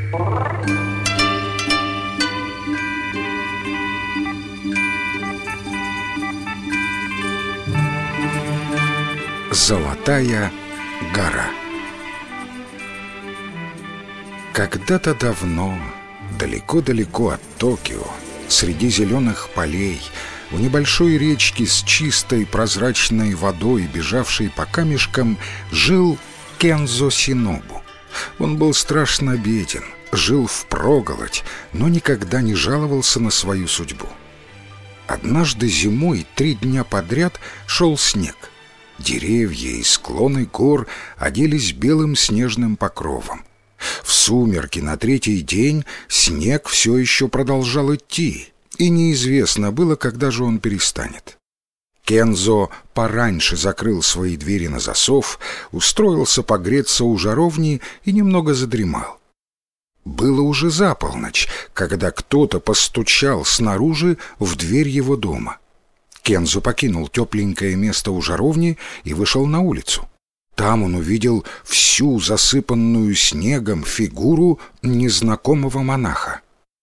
Золотая гора. Когда-то давно, далеко-далеко от Токио, среди зеленых полей, у небольшой речки с чистой прозрачной водой, бежавшей по камешкам, жил Кензо Синобу. Он был страшно беден, жил впроголодь, но никогда не жаловался на свою судьбу. Однажды зимой 3 дня подряд шел снег. Деревья и склоны гор оделись белым снежным покровом. В сумерки на 3-й день снег все еще продолжал идти, и неизвестно было, когда же он перестанет. Кензо пораньше закрыл свои двери на засов, устроился погреться у жаровни и немного задремал. Было уже за полночь, когда кто-то постучал снаружи в дверь его дома. Кензо покинул тепленькое место у жаровни и вышел на улицу. Там он увидел всю засыпанную снегом фигуру незнакомого монаха.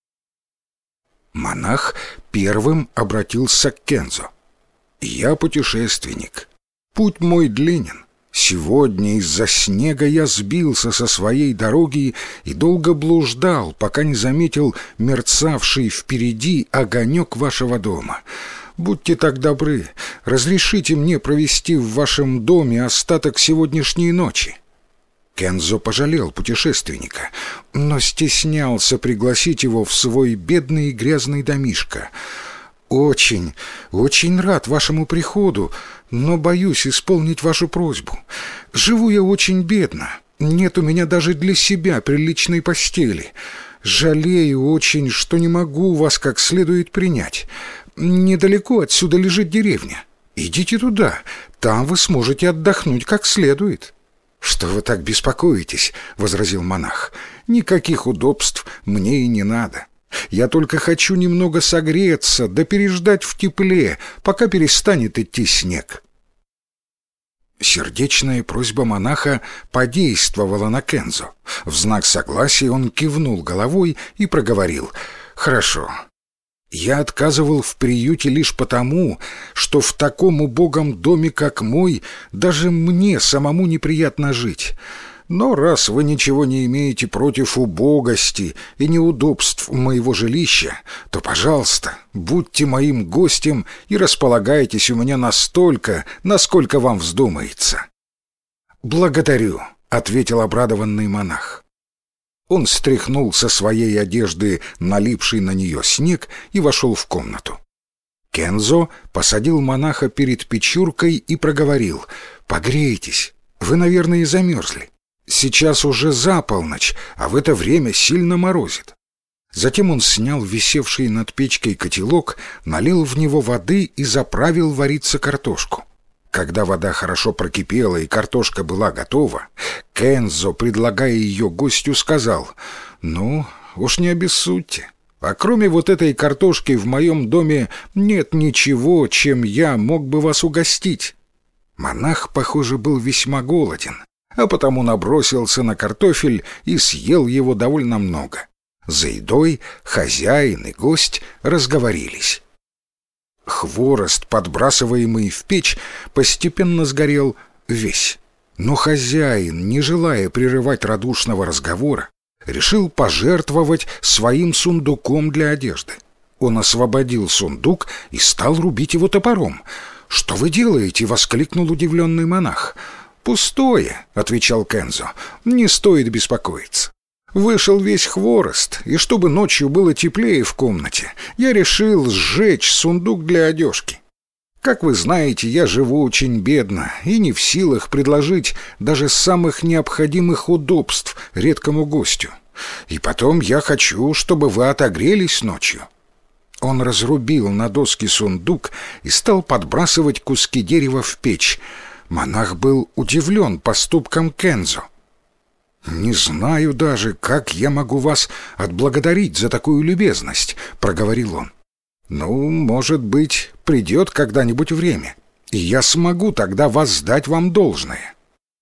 Монах первым обратился к Кензо. «Я путешественник. Путь мой длинен. Сегодня из-за снега я сбился со своей дороги и долго блуждал, пока не заметил мерцавший впереди огонек вашего дома. Будьте так добры, разрешите мне провести в вашем доме остаток сегодняшней ночи». Кензо пожалел путешественника, но стеснялся пригласить его в свой бедный и грязный домишко. «Очень, очень рад вашему приходу, но боюсь исполнить вашу просьбу. Живу я очень бедно, нет у меня даже для себя приличной постели. Жалею очень, что не могу вас как следует принять. Недалеко отсюда лежит деревня. Идите туда, там вы сможете отдохнуть как следует». «Что вы так беспокоитесь?» — возразил монах. «Никаких удобств мне и не надо. Я только хочу немного согреться, да переждать в тепле, пока перестанет идти снег». Сердечная просьба монаха подействовала на Кензо. В знак согласия он кивнул головой и проговорил: «Хорошо. Я отказывал в приюте лишь потому, что в таком убогом доме, как мой, даже мне самому неприятно жить. Но раз вы ничего не имеете против убогости и неудобств моего жилища, то, пожалуйста, будьте моим гостем и располагайтесь у меня настолько, насколько вам вздумается». «Благодарю», — ответил обрадованный монах. Он стряхнул со своей одежды налипший на нее снег и вошел в комнату. Кензо посадил монаха перед печуркой и проговорил: «Погрейтесь, вы, наверное, замерзли. Сейчас уже за полночь, а в это время сильно морозит». Затем он снял висевший над печкой котелок, налил в него воды и заправил вариться картошку. Когда вода хорошо прокипела и картошка была готова, Кензо, предлагая ее гостю, сказал: «Ну, уж не обессудьте. А кроме вот этой картошки в моем доме нет ничего, чем я мог бы вас угостить». Монах, похоже, был весьма голоден, а потому набросился на картофель и съел его довольно много. За едой хозяин и гость разговорились. Хворост, подбрасываемый в печь, постепенно сгорел весь. Но хозяин, не желая прерывать радушного разговора, решил пожертвовать своим сундуком для одежды. Он освободил сундук и стал рубить его топором. «Что вы делаете?» — воскликнул удивленный монах. «Пустое», — отвечал Кензо, — «не стоит беспокоиться. Вышел весь хворост, и чтобы ночью было теплее в комнате, я решил сжечь сундук для одежки. Как вы знаете, я живу очень бедно и не в силах предложить даже самых необходимых удобств редкому гостю. И потом я хочу, чтобы вы отогрелись ночью». Он разрубил на доски сундук и стал подбрасывать куски дерева в печь. Монах был удивлен поступком Кензо. «Не знаю даже, как я могу вас отблагодарить за такую любезность», — проговорил он. «Ну, может быть, придет когда-нибудь время, и я смогу тогда воздать вам должное».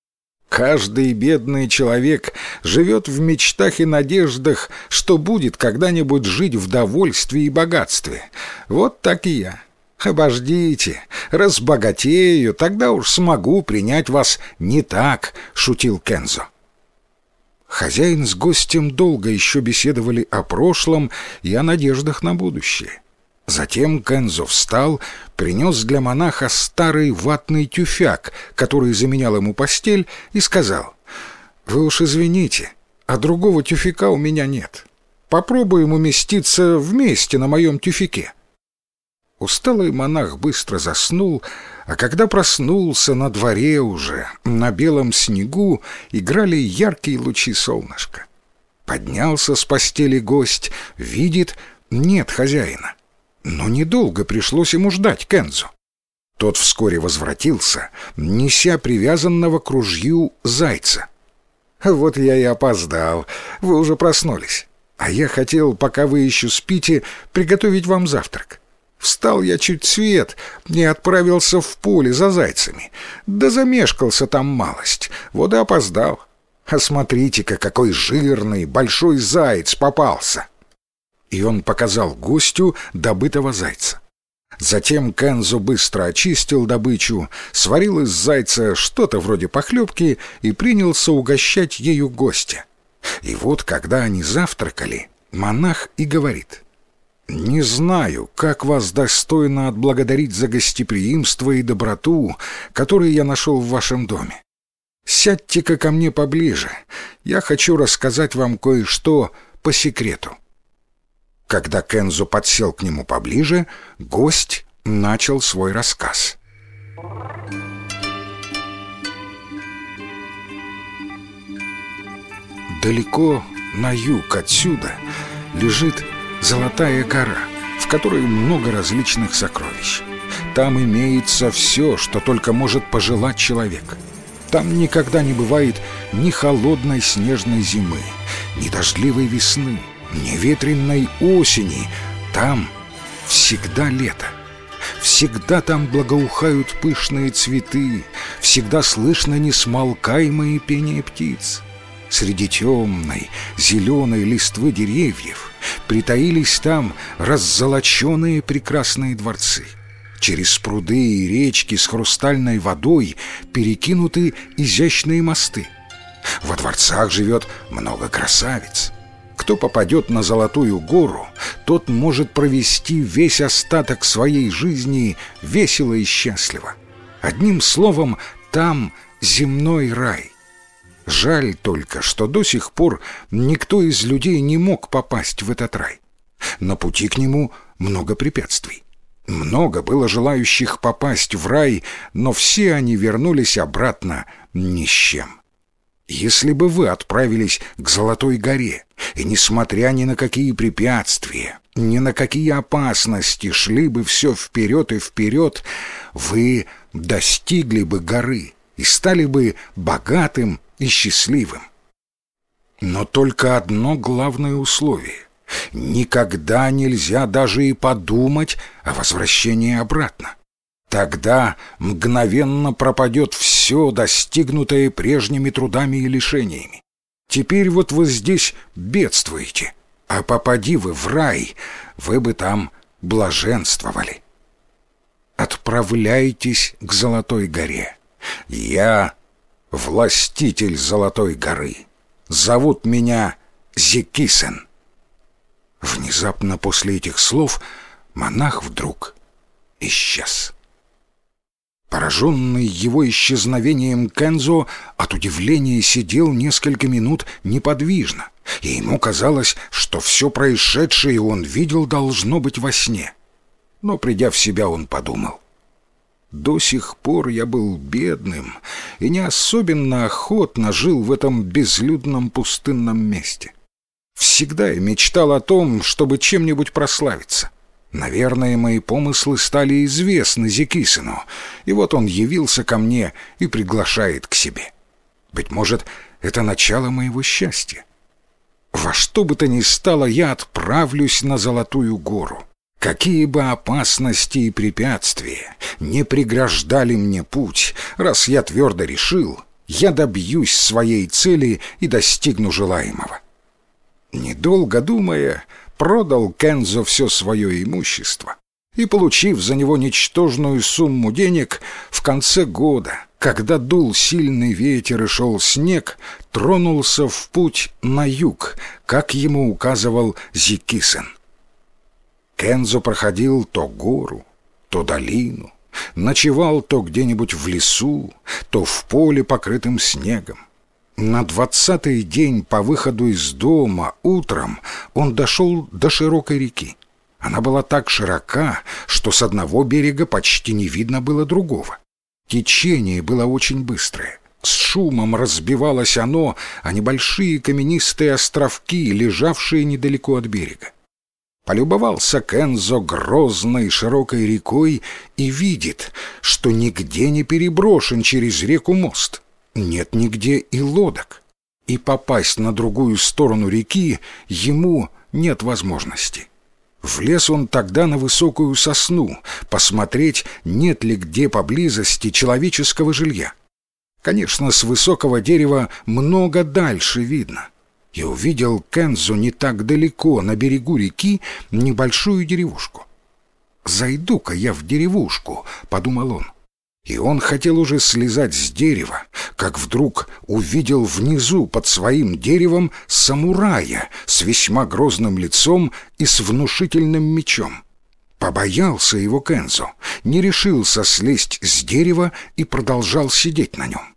Каждый бедный человек живет в мечтах и надеждах, что будет когда-нибудь жить в довольстве и богатстве. Вот так и я. Обождите, разбогатею, тогда уж смогу принять вас не так, — шутил Кензо. Хозяин с гостем долго еще беседовали о прошлом и о надеждах на будущее. Затем Кензо встал, принес для монаха старый ватный тюфяк, который заменял ему постель, и сказал: «Вы уж извините, а другого тюфяка у меня нет. Попробуем уместиться вместе на моем тюфяке». Усталый монах быстро заснул, а когда проснулся, на дворе уже, на белом снегу, играли яркие лучи солнышка. Поднялся с постели гость, видит, нет хозяина. Но недолго пришлось ему ждать Кензо. Тот вскоре возвратился, неся привязанного к ружью зайца. «Вот я и опоздал, вы уже проснулись. А я хотел, пока вы еще спите, приготовить вам завтрак. Встал я чуть свет и отправился в поле за зайцами. Да замешкался там малость, вот и опоздал. А смотрите-ка, какой жирный большой заяц попался!» И он показал гостю добытого зайца. Затем Кензо быстро очистил добычу, сварил из зайца что-то вроде похлебки и принялся угощать ею гостя. И вот, когда они завтракали, монах и говорит: «Не знаю, как вас достойно отблагодарить за гостеприимство и доброту, которые я нашел в вашем доме. Сядьте-ка ко мне поближе, я хочу рассказать вам кое-что по секрету». Когда Кензо подсел к нему поближе, гость начал свой рассказ. Далеко на юг отсюда лежит Золотая гора, в которой много различных сокровищ. Там имеется все, что только может пожелать человек. Там никогда не бывает ни холодной снежной зимы, ни дождливой весны, ни ветреной осени. Там всегда лето. Всегда там благоухают пышные цветы, всегда слышно несмолкаемое пение птиц. Среди темной, зеленой листвы деревьев притаились там раззолоченные прекрасные дворцы. Через пруды и речки с хрустальной водой перекинуты изящные мосты. Во дворцах живет много красавиц. Кто попадет на Золотую гору, тот может провести весь остаток своей жизни весело и счастливо. Одним словом, там земной рай. Жаль только, что до сих пор никто из людей не мог попасть в этот рай. На пути к нему много препятствий. Много было желающих попасть в рай, но все они вернулись обратно ни с чем. Если бы вы отправились к Золотой горе и, несмотря ни на какие препятствия, ни на какие опасности, шли бы все вперед и вперед, вы достигли бы горы и стали бы богатым и счастливым. Но только одно главное условие: никогда нельзя даже и подумать о возвращении обратно. Тогда мгновенно пропадет все, достигнутое прежними трудами и лишениями. Теперь вот вы здесь бедствуете, а попади вы в рай, вы бы там блаженствовали. Отправляйтесь к Золотой горе. Я властитель Золотой горы. Зовут меня Зикисен». Внезапно после этих слов монах вдруг исчез. Пораженный его исчезновением, Кензо от удивления сидел несколько минут неподвижно, и ему казалось, что все происшедшее он видел должно быть во сне. Но, придя в себя, он подумал: «До сих пор я был бедным и не особенно охотно жил в этом безлюдном пустынном месте. Всегда я мечтал о том, чтобы чем-нибудь прославиться. Наверное, мои помыслы стали известны Зикисену, и вот он явился ко мне и приглашает к себе. Быть может, это начало моего счастья. Во что бы то ни стало, я отправлюсь на Золотую гору. Какие бы опасности и препятствия не преграждали мне путь, раз я твердо решил, я добьюсь своей цели и достигну желаемого». Недолго думая, продал Кензо все свое имущество и, получив за него ничтожную сумму денег, в конце года, когда дул сильный ветер и шел снег, тронулся в путь на юг, как ему указывал Зикисен. Кензо проходил то гору, то долину, ночевал то где-нибудь в лесу, то в поле, покрытым снегом. На 20-й день по выходу из дома утром он дошел до широкой реки. Она была так широка, что с одного берега почти не видно было другого. Течение было очень быстрое. С шумом разбивалось оно о небольшие каменистые островки, лежавшие недалеко от берега. Полюбовался Кензо грозной широкой рекой и видит, что нигде не переброшен через реку мост. Нет нигде и лодок, и попасть на другую сторону реки ему нет возможности. Влез он тогда на высокую сосну, посмотреть, нет ли где поблизости человеческого жилья. Конечно, с высокого дерева много дальше видно. И увидел Кензо не так далеко, на берегу реки, небольшую деревушку. «Зайду-ка я в деревушку», — подумал он. И он хотел уже слезать с дерева, как вдруг увидел внизу под своим деревом самурая с весьма грозным лицом и с внушительным мечом. Побоялся его Кензо, не решился слезть с дерева и продолжал сидеть на нем.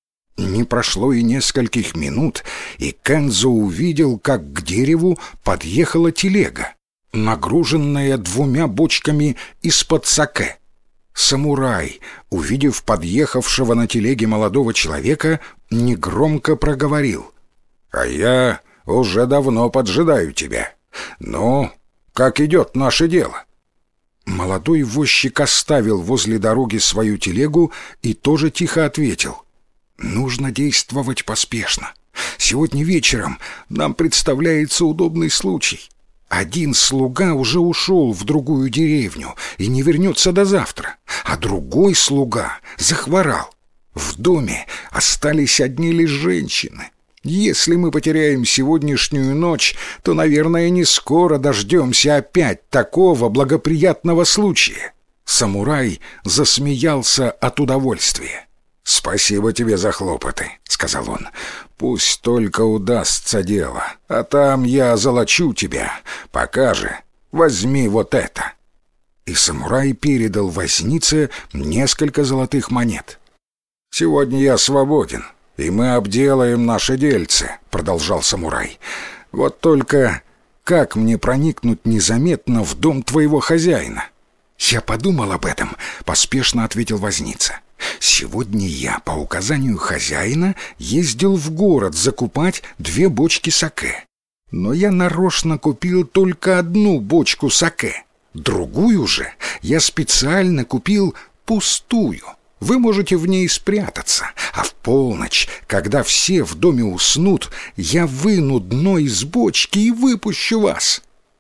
Не прошло и нескольких минут, и Кензо увидел, как к дереву подъехала телега, нагруженная 2 бочками из-под саке. Самурай, увидев подъехавшего на телеге молодого человека, негромко проговорил: «А я уже давно поджидаю тебя. Ну, как идет наше дело?» Молодой возчик оставил возле дороги свою телегу и тоже тихо ответил: «Нужно действовать поспешно. Сегодня вечером нам представляется удобный случай. Один слуга уже ушел в другую деревню и не вернется до завтра, а другой слуга захворал. В доме остались одни лишь женщины. Если мы потеряем сегодняшнюю ночь, то, наверное, не скоро дождемся опять такого благоприятного случая». Самурай засмеялся от удовольствия. «Спасибо тебе за хлопоты», — сказал он. «Пусть только удастся дело, а там я озолочу тебя. Пока же возьми вот это». И самурай передал вознице несколько золотых монет. «Сегодня я свободен, и мы обделаем наши дельцы», — продолжал самурай. «Вот только как мне проникнуть незаметно в дом твоего хозяина?» «Я подумал об этом», — поспешно ответил возница. «Сегодня я, по указанию хозяина, ездил в город закупать 2 бочки саке. Но я нарочно купил только 1 бочку саке. Другую же я специально купил пустую. Вы можете в ней спрятаться, а в полночь, когда все в доме уснут, я выну дно из бочки и выпущу вас».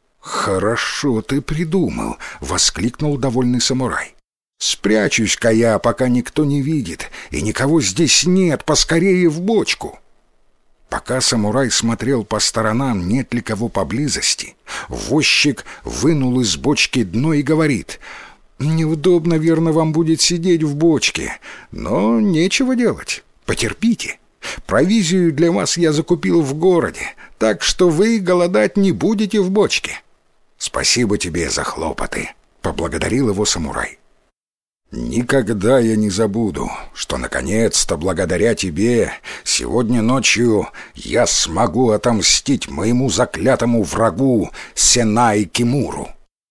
«Хорошо ты придумал», — воскликнул довольный самурай. «Спрячусь-ка я, пока никто не видит, и никого здесь нет, поскорее в бочку». Пока самурай смотрел по сторонам, нет ли кого поблизости, возчик вынул из бочки дно и говорит: «Неудобно, верно, вам будет сидеть в бочке, но нечего делать, потерпите. Провизию для вас я закупил в городе, так что вы голодать не будете в бочке». «Спасибо тебе за хлопоты», — поблагодарил его самурай. «Никогда я не забуду, что наконец-то благодаря тебе сегодня ночью я смогу отомстить моему заклятому врагу Сенай Кимуру».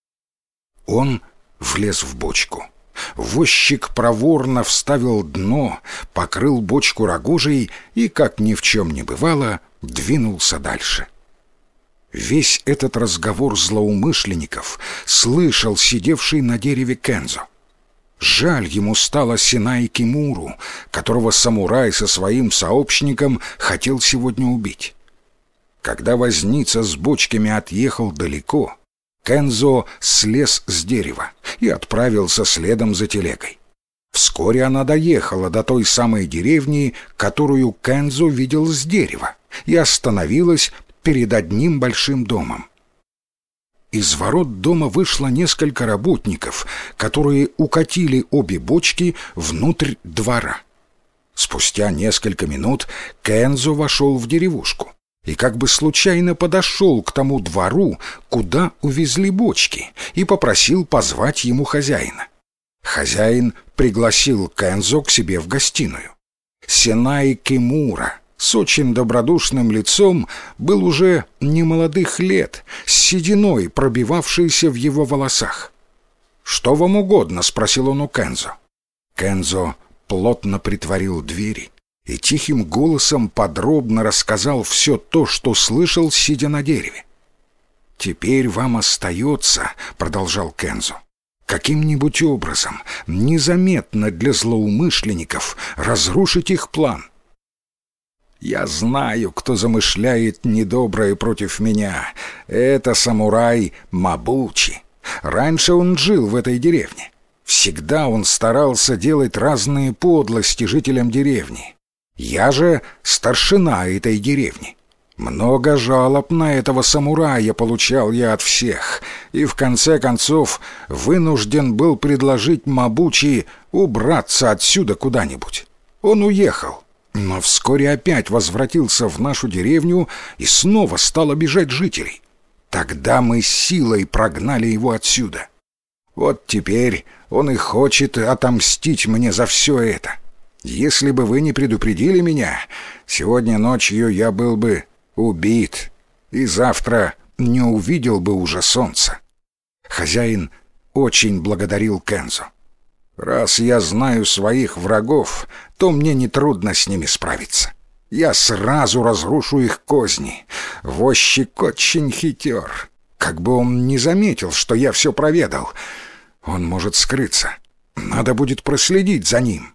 Он влез в бочку. Возчик проворно вставил дно, покрыл бочку рогожей и, как ни в чем не бывало, двинулся дальше. Весь этот разговор злоумышленников слышал сидевший на дереве Кензо. Жаль ему стало Сенай Кимуру, которого самурай со своим сообщником хотел сегодня убить. Когда возница с бочками отъехал далеко, Кензо слез с дерева и отправился следом за телегой. Вскоре она доехала до той самой деревни, которую Кензо видел с дерева, и остановилась перед одним большим домом. Из ворот дома вышло несколько работников, которые укатили обе бочки внутрь двора. Спустя несколько минут Кензо вошел в деревушку и как бы случайно подошел к тому двору, куда увезли бочки, и попросил позвать ему хозяина. Хозяин пригласил Кензо к себе в гостиную. Синай Кимура с очень добродушным лицом был уже немолодых лет, с сединой, пробивавшейся в его волосах. «Что вам угодно?» — спросил он у Кензо. Кензо плотно притворил двери и тихим голосом подробно рассказал все то, что слышал, сидя на дереве. «Теперь вам остается, — продолжал Кензо, — каким-нибудь образом, незаметно для злоумышленников, разрушить их план. Я знаю, кто замышляет недоброе против меня. Это самурай Мабучи. Раньше он жил в этой деревне. Всегда он старался делать разные подлости жителям деревни. Я же старшина этой деревни. Много жалоб на этого самурая получал я от всех, и в конце концов вынужден был предложить Мабучи убраться отсюда куда-нибудь. Он уехал, но вскоре опять возвратился в нашу деревню и снова стал обижать жителей. Тогда мы силой прогнали его отсюда. Вот теперь он и хочет отомстить мне за все это. Если бы вы не предупредили меня, сегодня ночью я был бы убит, и завтра не увидел бы уже солнца». Хозяин очень благодарил Кензо. «Раз я знаю своих врагов, то мне нетрудно с ними справиться. Я сразу разрушу их козни. Возчик очень хитер. Как бы он не заметил, что я все проведал. Он может скрыться. Надо будет проследить за ним».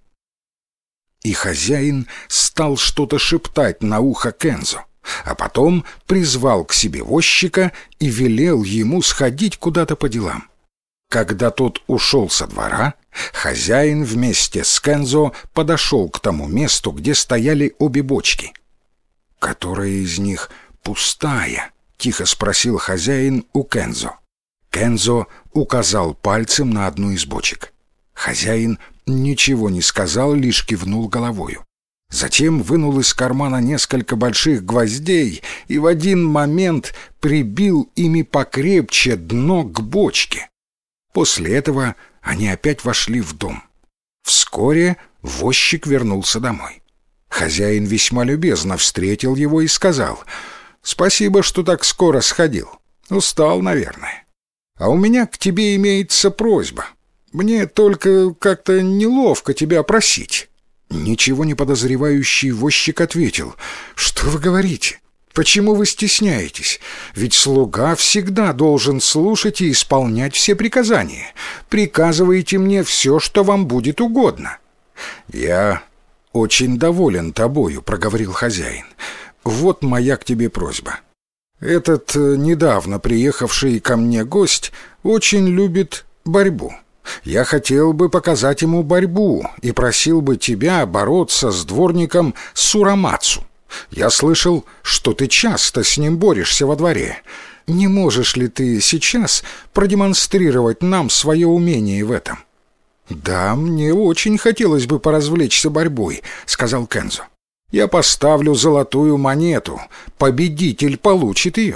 И хозяин стал что-то шептать на ухо Кензо, а потом призвал к себе возчика и велел ему сходить куда-то по делам. Когда тот ушел со двора, хозяин вместе с Кензо подошел к тому месту, где стояли обе бочки. «Которая из них пустая?» — тихо спросил хозяин у Кензо. Кензо указал пальцем на одну из бочек. Хозяин ничего не сказал, лишь кивнул головою. Затем вынул из кармана несколько больших гвоздей и в один момент прибил ими покрепче дно к бочке. После этого они опять вошли в дом. Вскоре возчик вернулся домой. Хозяин весьма любезно встретил его и сказал: «Спасибо, что так скоро сходил. Устал, наверное. А у меня к тебе имеется просьба. Мне только как-то неловко тебя просить». Ничего не подозревающий возчик ответил: «Что вы говорите? Почему вы стесняетесь? Ведь слуга всегда должен слушать и исполнять все приказания. Приказывайте мне все, что вам будет угодно». «Я очень доволен тобою», — проговорил хозяин. «Вот моя к тебе просьба. Этот недавно приехавший ко мне гость очень любит борьбу. Я хотел бы показать ему борьбу и просил бы тебя бороться с дворником Сурамацу. Я слышал, что ты часто с ним борешься во дворе. Не можешь ли ты сейчас продемонстрировать нам свое умение в этом?» «Да, мне очень хотелось бы поразвлечься борьбой», — сказал Кензо. «Я поставлю золотую монету. Победитель получит ее».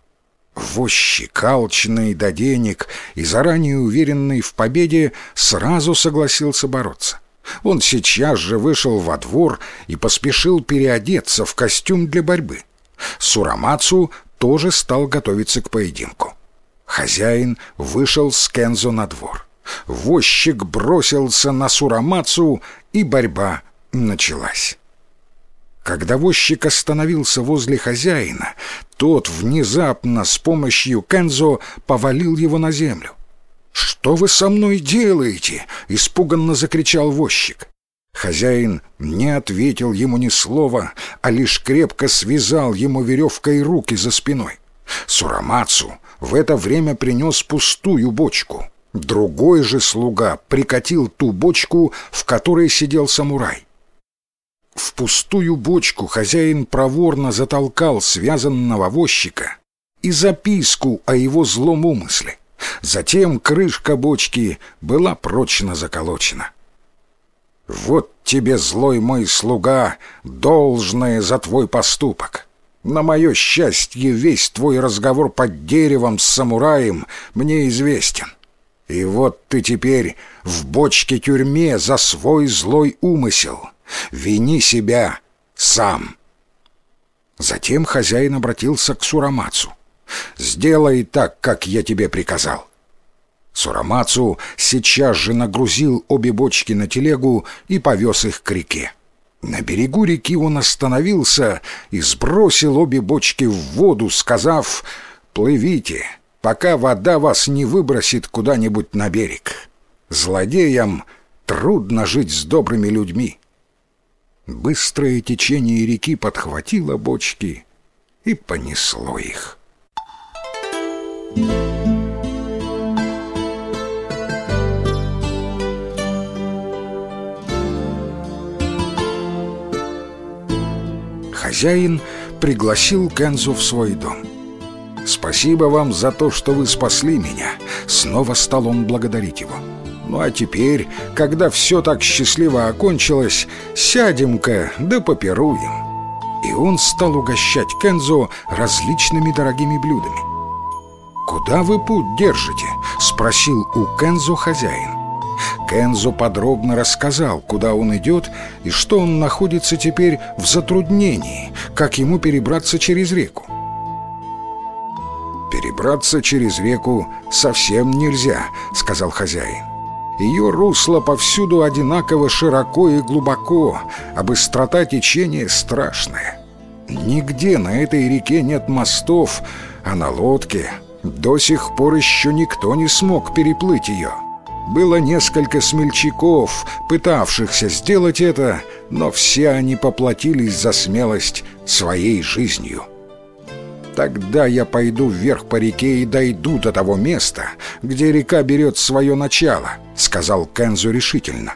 Возчик, алчный до денег и заранее уверенный в победе, сразу согласился бороться. Он сейчас же вышел во двор и поспешил переодеться в костюм для борьбы. Сурамацу тоже стал готовиться к поединку. Хозяин вышел с Кензо на двор. Возчик бросился на Сурамацу, и борьба началась. Когда возчик остановился возле хозяина, тот внезапно с помощью Кензо повалил его на землю. «Что вы со мной делаете?» — испуганно закричал возчик. Хозяин не ответил ему ни слова, а лишь крепко связал ему веревкой руки за спиной. Сурамацу в это время принес пустую бочку. Другой же слуга прикатил ту бочку, в которой сидел самурай. В пустую бочку хозяин проворно затолкал связанного возчика и записку о его злом умысле. Затем крышка бочки была прочно заколочена. «Вот тебе, злой мой слуга, должное за твой поступок. На мое счастье, весь твой разговор под деревом с самураем мне известен. И вот ты теперь в бочке-тюрьме за свой злой умысел. Вини себя сам». Затем хозяин обратился к Сурамацу. «Сделай так, как я тебе приказал». Сурамацу сейчас же нагрузил обе бочки на телегу и повез их к реке. На берегу реки он остановился и сбросил обе бочки в воду, сказав: «Плывите, пока вода вас не выбросит куда-нибудь на берег. Злодеям трудно жить с добрыми людьми». Быстрое течение реки подхватило бочки и понесло их. Хозяин пригласил Кэнзо в свой дом. «Спасибо вам за то, что вы спасли меня», — снова стал он благодарить его. «Ну а теперь, когда все так счастливо окончилось, сядем-ка да попируем». И он стал угощать Кэнзо различными дорогими блюдами. «Куда вы путь держите?» — спросил у Кэнзо хозяин. Кэнзо подробно рассказал, куда он идет и что он находится теперь в затруднении, как ему перебраться через реку. «Перебраться через реку совсем нельзя», — сказал хозяин. «Ее русло повсюду одинаково широко и глубоко, а быстрота течения страшная. Нигде на этой реке нет мостов, а на лодке до сих пор еще никто не смог переплыть ее. Было несколько смельчаков, пытавшихся сделать это, но все они поплатились за смелость своей жизнью. Тогда я пойду вверх по реке и дойду до того места, где река берет свое начало», — сказал Кэнзо решительно.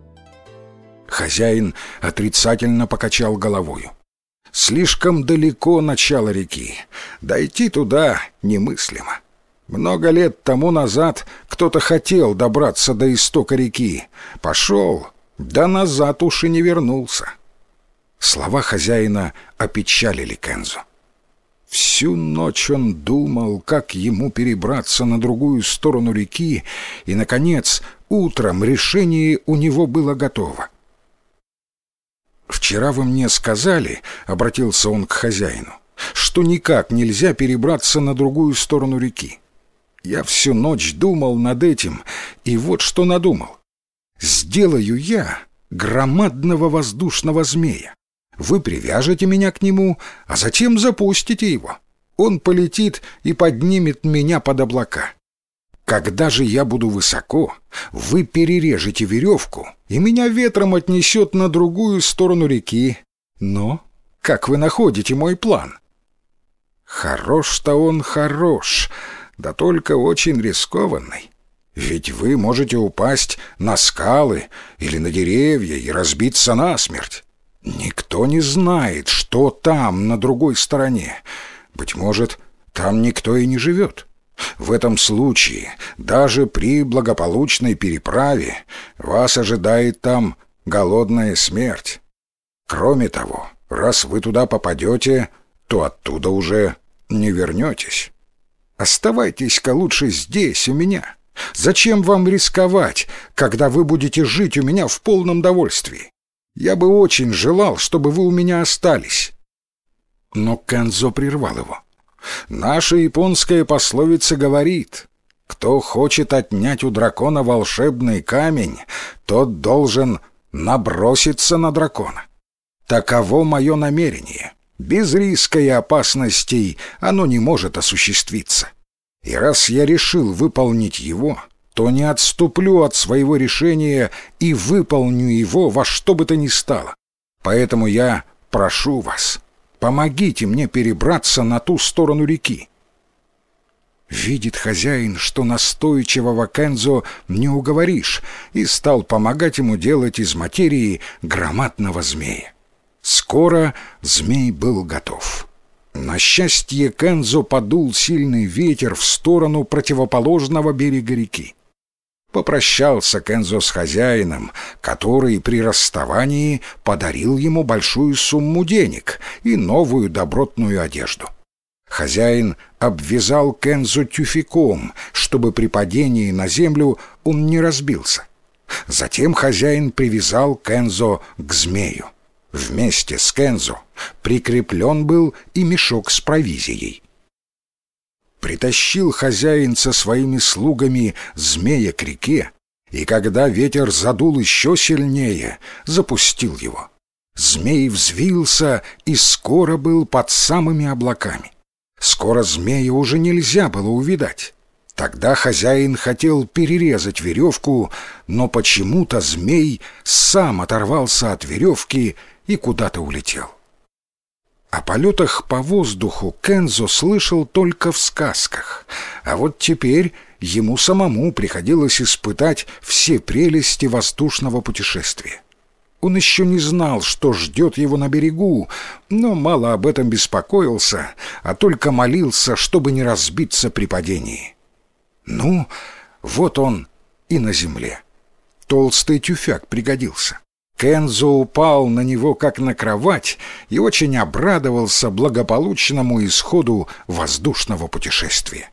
Хозяин отрицательно покачал головою. «Слишком далеко начало реки. Дойти туда немыслимо. Много лет тому назад кто-то хотел добраться до истока реки. Пошел, да назад уж и не вернулся». Слова хозяина опечалили Кэнзо. Всю ночь он думал, как ему перебраться на другую сторону реки, и, наконец, утром решение у него было готово. «Вчера вы мне сказали, — обратился он к хозяину, — что никак нельзя перебраться на другую сторону реки. Я всю ночь думал над этим, и вот что надумал. Сделаю я громадного воздушного змея. Вы привяжете меня к нему, а затем запустите его. Он полетит и поднимет меня под облака. Когда же я буду высоко, вы перережете веревку, и меня ветром отнесет на другую сторону реки. Но как вы находите мой план?» «Хорош-то он хорош, да только очень рискованный. Ведь вы можете упасть на скалы или на деревья и разбиться насмерть. Никто не знает, что там, на другой стороне. Быть может, там никто и не живет. В этом случае, даже при благополучной переправе, вас ожидает там голодная смерть. Кроме того, раз вы туда попадете, то оттуда уже не вернетесь. Оставайтесь-ка лучше здесь, у меня. Зачем вам рисковать, когда вы будете жить у меня в полном довольстве? Я бы очень желал, чтобы вы у меня остались». Но Кэнзо прервал его. «Наша японская пословица говорит: кто хочет отнять у дракона волшебный камень, тот должен наброситься на дракона. Таково мое намерение. Без риска и опасностей оно не может осуществиться. И раз я решил выполнить его, то не отступлю от своего решения и выполню его во что бы то ни стало. Поэтому я прошу вас, помогите мне перебраться на ту сторону реки». Видит хозяин, что настойчивого Кензо не уговоришь, и стал помогать ему делать из материи громадного змея. Скоро змей был готов. На счастье Кензо подул сильный ветер в сторону противоположного берега реки. Попрощался Кензо с хозяином, который при расставании подарил ему большую сумму денег и новую добротную одежду. Хозяин обвязал Кензо тюфяком, чтобы при падении на землю он не разбился. Затем хозяин привязал Кензо к змею. Вместе с Кензо прикреплен был и мешок с провизией. Притащил хозяин со своими слугами змея к реке, и когда ветер задул еще сильнее, запустил его. Змей взвился и скоро был под самыми облаками. Скоро змея уже нельзя было увидать. Тогда хозяин хотел перерезать веревку, но почему-то змей сам оторвался от веревки и куда-то улетел. О полетах по воздуху Кензо слышал только в сказках, а вот теперь ему самому приходилось испытать все прелести воздушного путешествия. Он еще не знал, что ждет его на берегу, но мало об этом беспокоился, а только молился, чтобы не разбиться при падении. Ну, вот он и на земле. Толстый тюфяк пригодился. Кензо упал на него, как на кровать, и очень обрадовался благополучному исходу воздушного путешествия.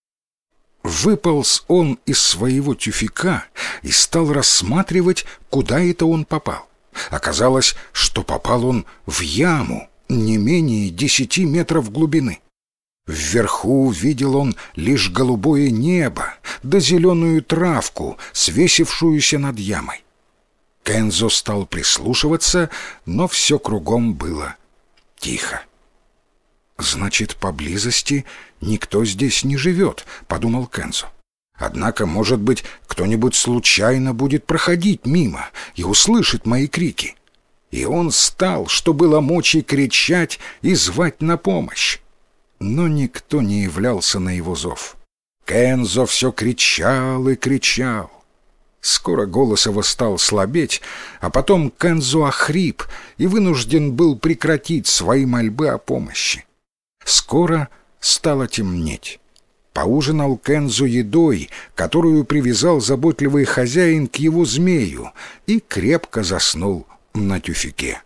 Выполз он из своего тюфяка и стал рассматривать, куда это он попал. Оказалось, что попал он в яму не менее 10 метров глубины. Вверху видел он лишь голубое небо да зеленую травку, свесившуюся над ямой. Кензо стал прислушиваться, но все кругом было тихо. «Значит, поблизости никто здесь не живет», — подумал Кензо. «Однако, может быть, кто-нибудь случайно будет проходить мимо и услышит мои крики». И он стал, что было мочи, кричать и звать на помощь. Но никто не являлся на его зов. Кензо все кричал и кричал. Скоро голос его стал слабеть, а потом Кензо охрип и вынужден был прекратить свои мольбы о помощи. Скоро стало темнеть. Поужинал Кензо едой, которую привязал заботливый хозяин к его змею, и крепко заснул на тюфяке.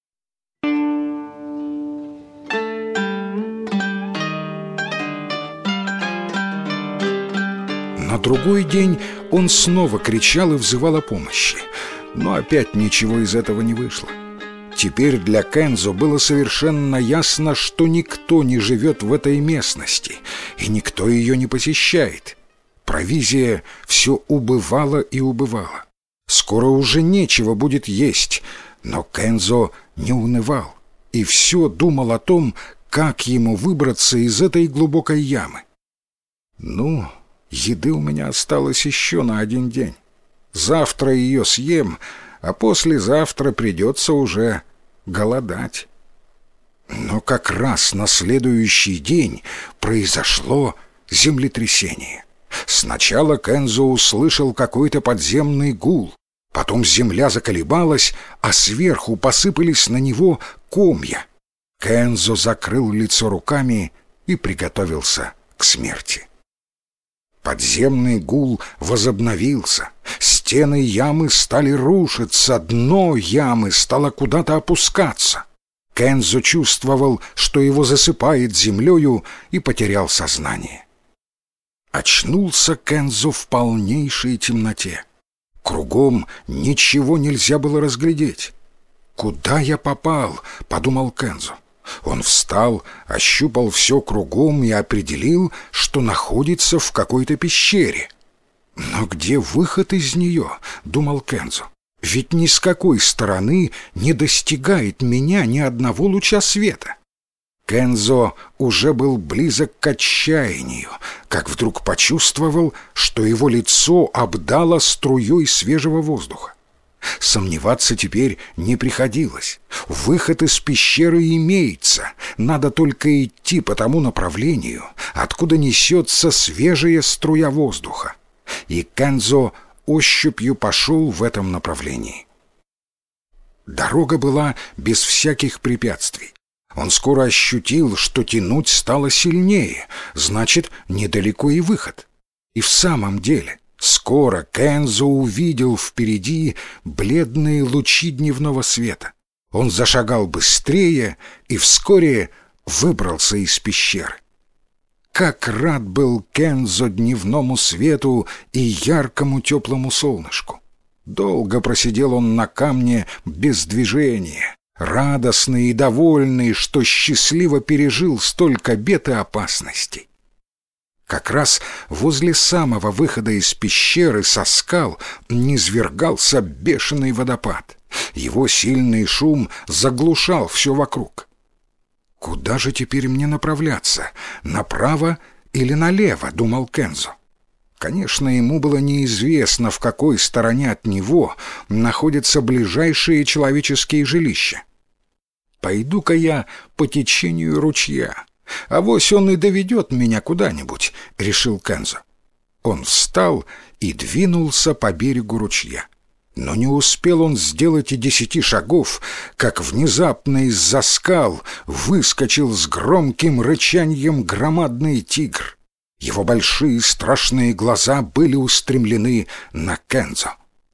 На другой день он снова кричал и взывал о помощи, но опять ничего из этого не вышло. Теперь для Кензо было совершенно ясно, что никто не живет в этой местности, и никто ее не посещает. Провизия все убывала и убывала. Скоро уже нечего будет есть, но Кензо не унывал и все думал о том, как ему выбраться из этой глубокой ямы. «Ну, еды у меня осталось еще на 1 день. Завтра ее съем, а послезавтра придется уже голодать». Но как раз на следующий день произошло землетрясение. Сначала Кензо услышал какой-то подземный гул, потом земля заколебалась, а сверху посыпались на него комья. Кензо закрыл лицо руками и приготовился к смерти. Подземный гул возобновился, стены ямы стали рушиться, дно ямы стало куда-то опускаться. Кензо чувствовал, что его засыпает землею, и потерял сознание. Очнулся Кензо в полнейшей темноте. Кругом ничего нельзя было разглядеть. «Куда я попал?» — подумал Кензо. Он встал, ощупал все кругом и определил, что находится в какой-то пещере. «Но где выход из нее?» — думал Кензо. «Ведь ни с какой стороны не достигает меня ни одного луча света». Кензо уже был близок к отчаянию, как вдруг почувствовал, что его лицо обдало струей свежего воздуха. Сомневаться теперь не приходилось. Выход из пещеры имеется, надо только идти по тому направлению, откуда несется свежая струя воздуха. И Кензо ощупью пошел в этом направлении. Дорога была без всяких препятствий. Он скоро ощутил, что тянуть стало сильнее, значит, недалеко и выход. И в самом деле, скоро Кензо увидел впереди бледные лучи дневного света. Он зашагал быстрее и вскоре выбрался из пещеры. Как рад был Кензо дневному свету и яркому теплому солнышку! Долго просидел он на камне без движения, радостный и довольный, что счастливо пережил столько бед и опасностей. Как раз возле самого выхода из пещеры со скал низвергался бешеный водопад. Его сильный шум заглушал все вокруг. «Куда же теперь мне направляться? Направо или налево?» — думал Кензо. Конечно, ему было неизвестно, в какой стороне от него находятся ближайшие человеческие жилища. «Пойду-ка я по течению ручья, авось он и доведет меня куда-нибудь», — решил Кензо. Он встал и двинулся по берегу ручья. Но не успел он сделать и 10 шагов, как внезапно из-за скал выскочил с громким рычанием громадный тигр. Его большие страшные глаза были устремлены на Кензо.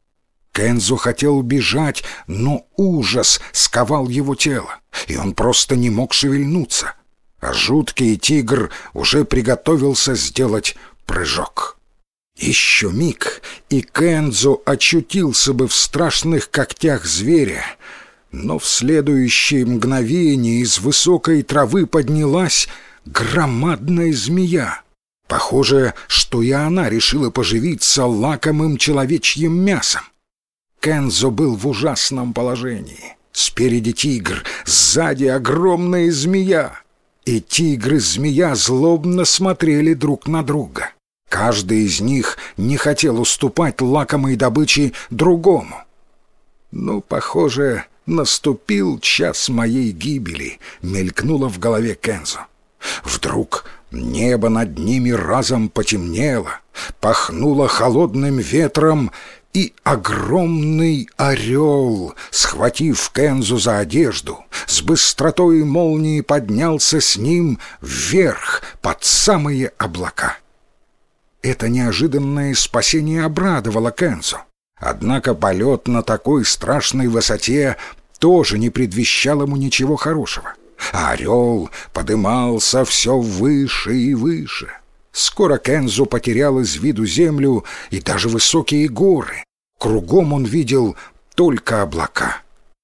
Кензо хотел бежать, но ужас сковал его тело, и он просто не мог шевельнуться. А жуткий тигр уже приготовился сделать прыжок. Еще миг, и Кензо очутился бы в страшных когтях зверя, но в следующее мгновение из высокой травы поднялась громадная змея. Похоже, что и она решила поживиться лакомым человечьим мясом. Кензо был в ужасном положении. Спереди тигр, сзади огромная змея. И тигр и змея злобно смотрели друг на друга. Каждый из них не хотел уступать лакомой добыче другому. «Ну, похоже, наступил час моей гибели», — мелькнуло в голове Кензо. Вдруг небо над ними разом потемнело, пахнуло холодным ветром, и огромный орел, схватив Кензо за одежду, с быстротой молнии поднялся с ним вверх под самые облака. Это неожиданное спасение обрадовало Кензо. Однако полет на такой страшной высоте тоже не предвещал ему ничего хорошего. А орел подымался все выше и выше. Скоро Кензо потерял из виду землю и даже высокие горы. Кругом он видел только облака.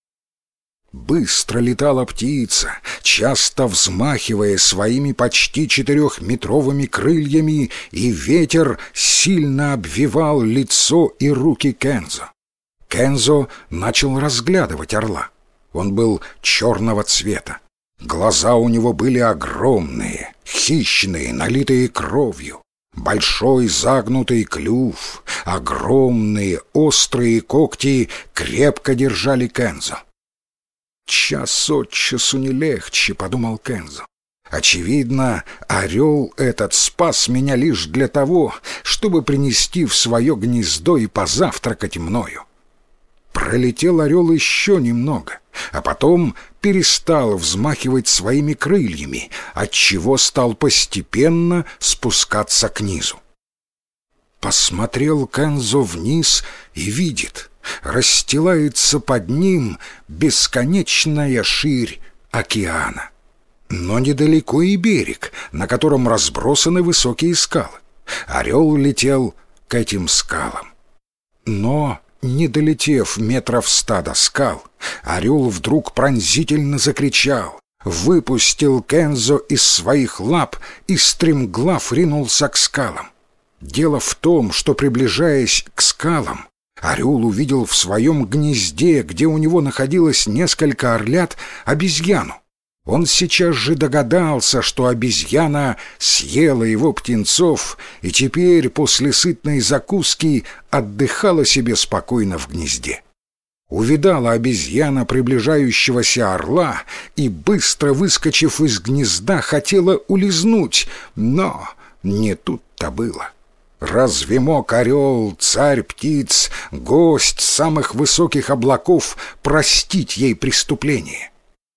Быстро летала птица, часто взмахивая своими почти 4-метровыми крыльями, и ветер сильно обвивал лицо и руки Кензо. Кензо начал разглядывать орла. Он был черного цвета. Глаза у него были огромные, хищные, налитые кровью. Большой загнутый клюв, огромные острые когти крепко держали Кензо. «Час от часу не легче», — подумал Кензо. «Очевидно, орел этот спас меня лишь для того, чтобы принести в свое гнездо и позавтракать мною». Пролетел орел еще немного, а потом перестал взмахивать своими крыльями, отчего стал постепенно спускаться к низу. Посмотрел Кензо вниз и видит, расстилается под ним бесконечная ширь океана. Но недалеко и берег, на котором разбросаны высокие скалы. Орел летел к этим скалам. Но, не долетев метров 100 до скал, орел вдруг пронзительно закричал, выпустил Кензо из своих лап и стремглав ринулся к скалам. Дело в том, что, приближаясь к скалам, орел увидел в своем гнезде, где у него находилось несколько орлят, обезьяну. Он сейчас же догадался, что обезьяна съела его птенцов и теперь после сытной закуски отдыхала себе спокойно в гнезде. Увидала обезьяна приближающегося орла и, быстро выскочив из гнезда, хотела улизнуть, но не тут-то было. Разве мог орел, царь птиц, гость самых высоких облаков, простить ей преступление?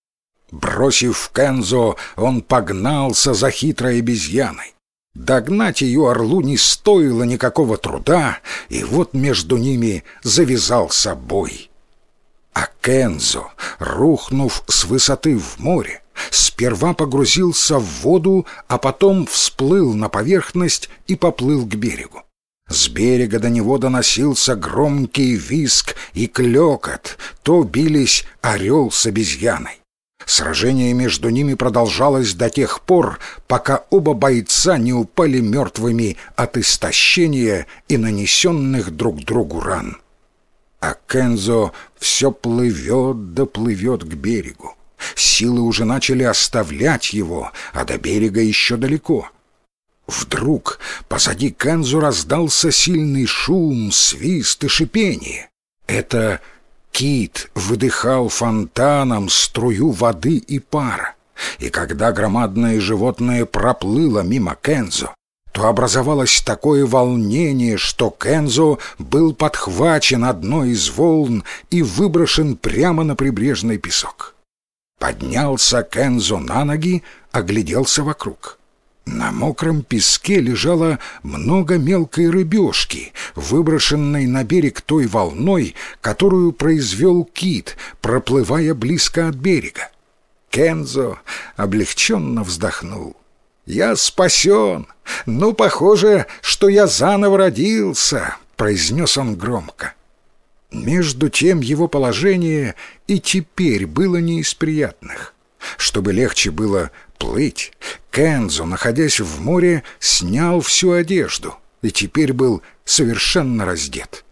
Бросив Кензо, он погнался за хитрой обезьяной. Догнать ее орлу не стоило никакого труда, и вот между ними завязался бой. А Кензо, рухнув с высоты в море, сперва погрузился в воду, а потом всплыл на поверхность и поплыл к берегу. С берега до него доносился громкий визг и клёкот, то бились орел с обезьяной. Сражение между ними продолжалось до тех пор, пока оба бойца не упали мертвыми от истощения и нанесенных друг другу ран. А Кензо все плывет да плывет к берегу. Силы уже начали оставлять его, а до берега еще далеко. Вдруг позади Кензо раздался сильный шум, свист и шипение. Это кит выдыхал фонтаном струю воды и пара. И когда громадное животное проплыло мимо Кензо, то образовалось такое волнение, что Кензо был подхвачен одной из волн и выброшен прямо на прибрежный песок. Поднялся Кензо на ноги, огляделся вокруг. На мокром песке лежало много мелкой рыбешки, выброшенной на берег той волной, которую произвел кит, проплывая близко от берега. Кензо облегченно вздохнул. «Я спасен! Ну, похоже, что я заново родился!» — произнес он громко. Между тем его положение и теперь было не из приятных. Чтобы легче было плыть, Кензо, находясь в море, снял всю одежду и теперь был совершенно раздет.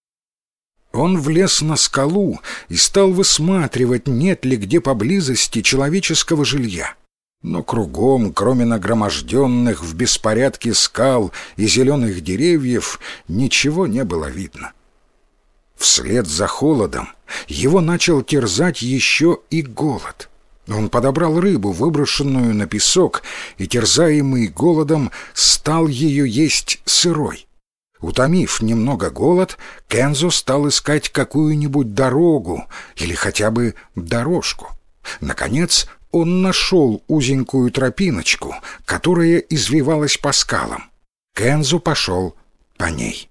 Он влез на скалу и стал высматривать, нет ли где поблизости человеческого жилья. Но кругом, кроме нагроможденных в беспорядке скал и зеленых деревьев, ничего не было видно. Вслед за холодом его начал терзать еще и голод. Он подобрал рыбу, выброшенную на песок, и, терзаемый голодом, стал ее есть сырой. Утомив немного голод, Кензо стал искать какую-нибудь дорогу или хотя бы дорожку. Наконец, он нашел узенькую тропиночку, которая извивалась по скалам. Кензо пошел по ней.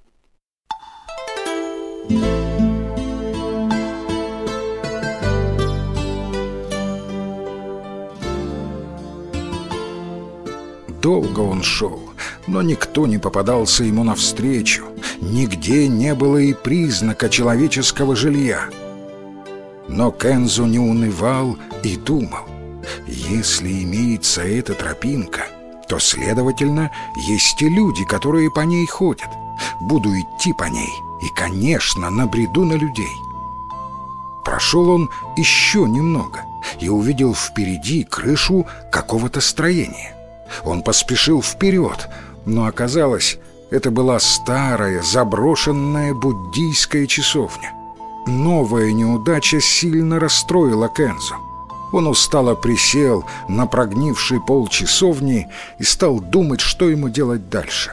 Долго он шел, но никто не попадался ему навстречу. Нигде не было и признака человеческого жилья. Но Кензо не унывал и думал: если имеется эта тропинка, то, следовательно, есть и люди, которые по ней ходят. Буду идти по ней и, конечно, набреду на людей. Прошел он еще немного и увидел впереди крышу какого-то строения. Он поспешил вперед, но оказалось, это была старая, заброшенная буддийская часовня. Новая неудача сильно расстроила Кензо. Он устало присел на прогнивший пол часовни и стал думать, что ему делать дальше.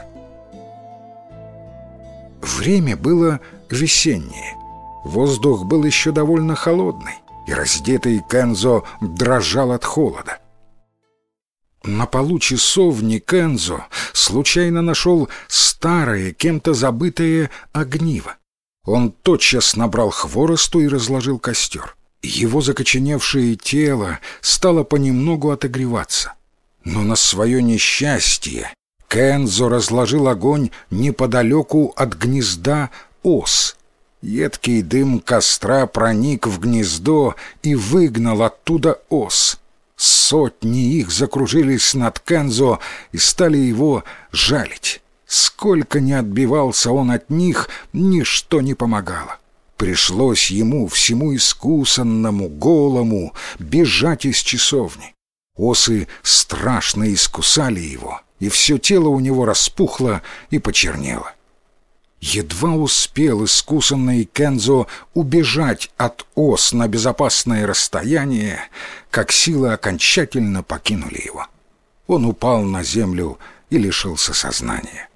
Время было весеннее. Воздух был еще довольно холодный, и раздетый Кензо дрожал от холода. На полу часовни Кензо случайно нашел старое, кем-то забытое огниво. Он тотчас набрал хворосту и разложил костер. Его закоченевшее тело стало понемногу отогреваться. Но на свое несчастье Кензо разложил огонь неподалеку от гнезда ос. Едкий дым костра проник в гнездо и выгнал оттуда ос. Сотни их закружились над Кензо и стали его жалить. Сколько ни отбивался он от них, ничто не помогало. Пришлось ему, всему искусанному, голому, бежать из часовни. Осы страшно искусали его, и все тело у него распухло и почернело. Едва успел искусанный Кензо убежать от ос на безопасное расстояние, как силы окончательно покинули его. Он упал на землю и лишился сознания.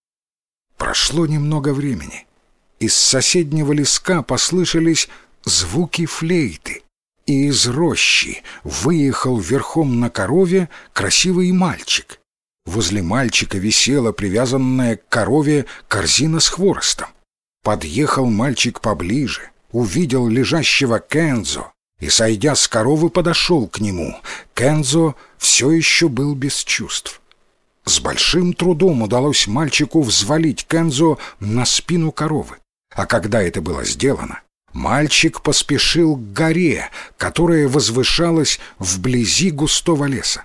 Прошло немного времени. Из соседнего леска послышались звуки флейты, и из рощи выехал верхом на корове красивый мальчик. Возле мальчика висела привязанная к корове корзина с хворостом. Подъехал мальчик поближе, увидел лежащего Кензо и, сойдя с коровы, подошел к нему. Кензо все еще был без чувств. С большим трудом удалось мальчику взвалить Кензо на спину коровы. А когда это было сделано, мальчик поспешил к горе, которая возвышалась вблизи густого леса.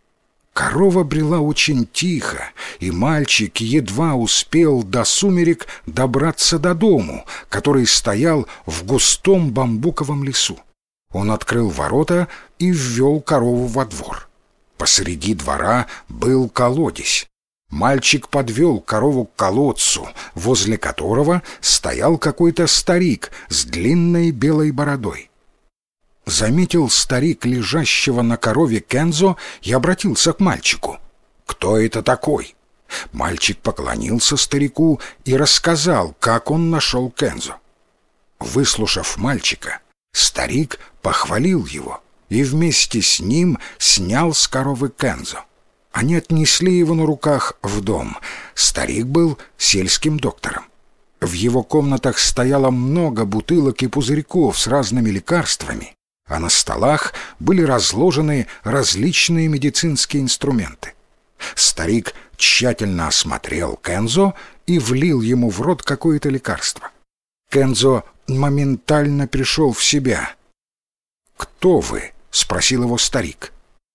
Корова брела очень тихо, и мальчик едва успел до сумерек добраться до дому, который стоял в густом бамбуковом лесу. Он открыл ворота и ввел корову во двор. Посреди двора был колодец. Мальчик подвел корову к колодцу, возле которого стоял какой-то старик с длинной белой бородой. Заметил старик лежащего на корове Кензо и обратился к мальчику. «Кто это такой?» Мальчик поклонился старику и рассказал, как он нашел Кензо. Выслушав мальчика, старик похвалил его и вместе с ним снял с коровы Кензо. Они отнесли его на руках в дом. Старик был сельским доктором. В его комнатах стояло много бутылок и пузырьков с разными лекарствами, а на столах были разложены различные медицинские инструменты. Старик тщательно осмотрел Кензо и влил ему в рот какое-то лекарство. Кензо моментально пришел в себя. «Кто вы?» — спросил его старик.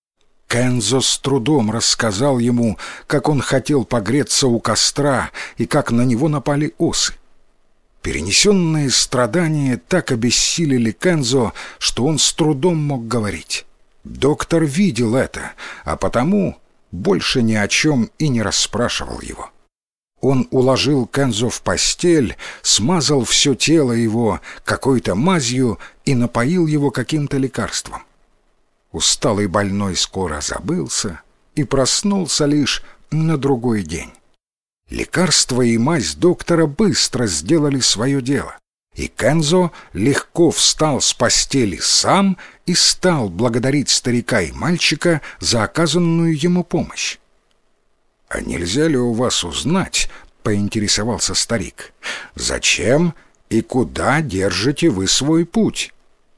Кензо с трудом рассказал ему, как он хотел погреться у костра и как на него напали осы. Перенесенные страдания так обессилили Кензо, что он с трудом мог говорить. Доктор видел это, а потому больше ни о чем и не расспрашивал его. Он уложил Кензо в постель, смазал все тело его какой-то мазью и напоил его каким-то лекарством. Усталый больной скоро забылся и проснулся лишь на другой день. Лекарство и мазь доктора быстро сделали свое дело, и Кензо легко встал с постели сам и стал благодарить старика и мальчика за оказанную ему помощь. «А нельзя ли у вас узнать, — поинтересовался старик, — зачем и куда держите вы свой путь?»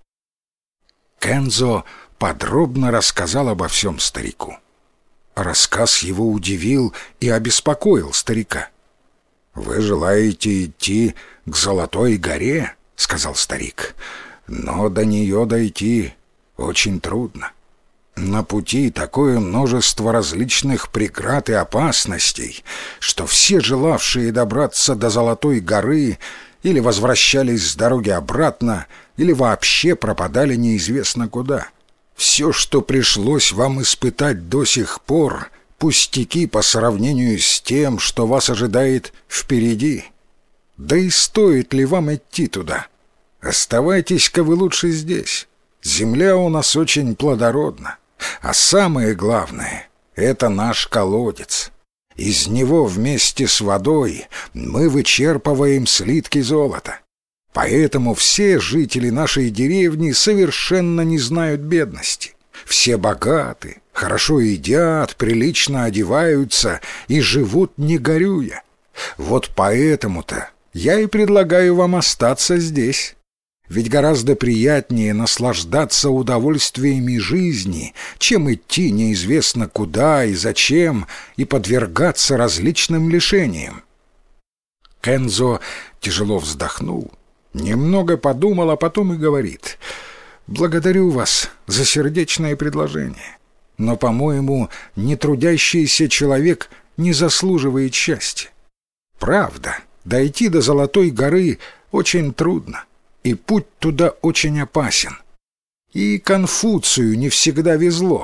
Кензо подробно рассказал обо всем старику. Рассказ его удивил и обеспокоил старика. «Вы желаете идти к Золотой горе, — сказал старик, — но до нее дойти очень трудно. На пути такое множество различных преград и опасностей, что все желавшие добраться до Золотой горы или возвращались с дороги обратно, или вообще пропадали неизвестно куда. Все, что пришлось вам испытать до сих пор, пустяки по сравнению с тем, что вас ожидает впереди. Да и стоит ли вам идти туда? Оставайтесь-ка вы лучше здесь. Земля у нас очень плодородна. А самое главное — это наш колодец. Из него вместе с водой мы вычерпываем слитки золота. Поэтому все жители нашей деревни совершенно не знают бедности. Все богаты, хорошо едят, прилично одеваются и живут не горюя. Вот поэтому-то я и предлагаю вам остаться здесь. Ведь гораздо приятнее наслаждаться удовольствиями жизни, чем идти неизвестно куда и зачем и подвергаться различным лишениям. Кензо тяжело вздохнул, немного подумал, а потом и говорит: «Благодарю вас за сердечное предложение, но, по-моему, нетрудящийся человек не заслуживает счастья. Правда, дойти до Золотой горы очень трудно, и путь туда очень опасен. И Конфуцию не всегда везло.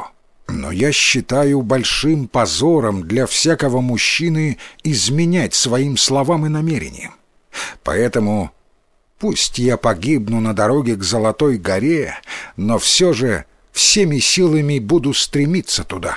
Но я считаю большим позором для всякого мужчины изменять своим словам и намерениям. Поэтому пусть я погибну на дороге к Золотой горе, но все же всеми силами буду стремиться туда».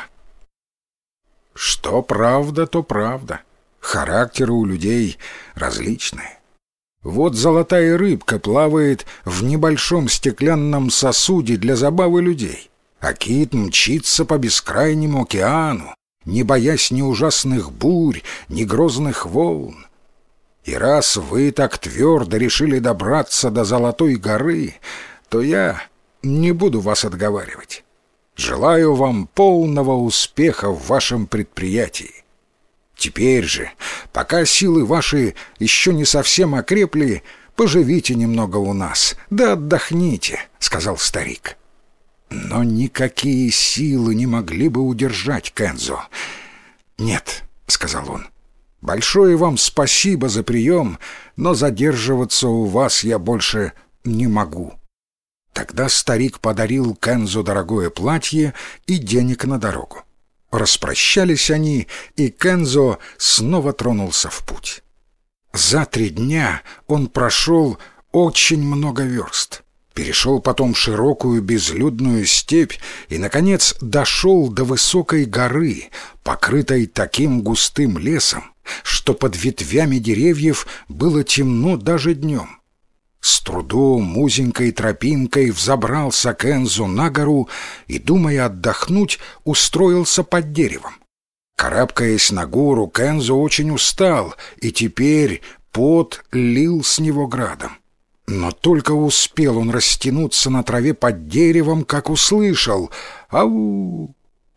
Что правда, то правда. Характеры у людей различные. Вот золотая рыбка плавает в небольшом стеклянном сосуде для забавы людей, а кит мчится по бескрайнему океану, не боясь ни ужасных бурь, ни грозных волн. И раз вы так твердо решили добраться до Золотой горы, то я не буду вас отговаривать. Желаю вам полного успеха в вашем предприятии. Теперь же, пока силы ваши еще не совсем окрепли, поживите немного у нас, да отдохните», — сказал старик. Но никакие силы не могли бы удержать Кензо. «Нет», — сказал он, — «большое вам спасибо за прием, но задерживаться у вас я больше не могу». Тогда старик подарил Кензо дорогое платье и денег на дорогу. Распрощались они, и Кензо снова тронулся в путь. За 3 дня он прошел очень много верст, перешел потом широкую безлюдную степь и, наконец, дошел до высокой горы, покрытой таким густым лесом, что под ветвями деревьев было темно даже днем. С трудом узенькой тропинкой взобрался Кензо на гору и, думая отдохнуть, устроился под деревом. Карабкаясь на гору, Кензо очень устал, и теперь пот лил с него градом. Но только успел он растянуться на траве под деревом, как услышал «Ау!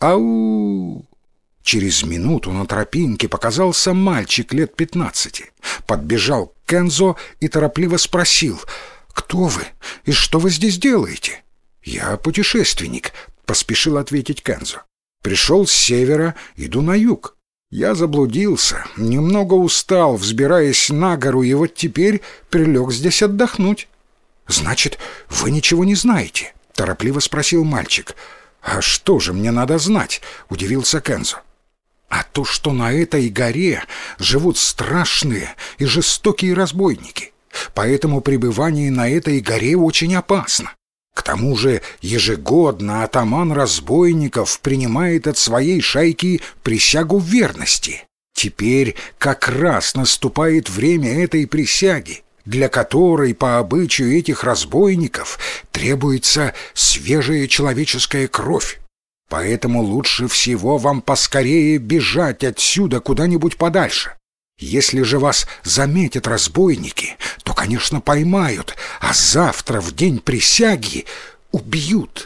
Ау!». Через минуту на тропинке показался мальчик лет 15. Подбежал к Кензо и торопливо спросил: «Кто вы и что вы здесь делаете?» «Я путешественник», — поспешил ответить Кензо. «Пришел с севера, иду на юг. Я заблудился, немного устал, взбираясь на гору, и вот теперь прилег здесь отдохнуть». «Значит, вы ничего не знаете?» — торопливо спросил мальчик. «А что же мне надо знать?» — удивился Кензо. «А то, что на этой горе живут страшные и жестокие разбойники, поэтому пребывание на этой горе очень опасно. К тому же ежегодно атаман разбойников принимает от своей шайки присягу в верности. Теперь как раз наступает время этой присяги, для которой по обычаю этих разбойников требуется свежая человеческая кровь. Поэтому лучше всего вам поскорее бежать отсюда куда-нибудь подальше. Если же вас заметят разбойники, то, конечно, поймают, а завтра, в день присяги, убьют».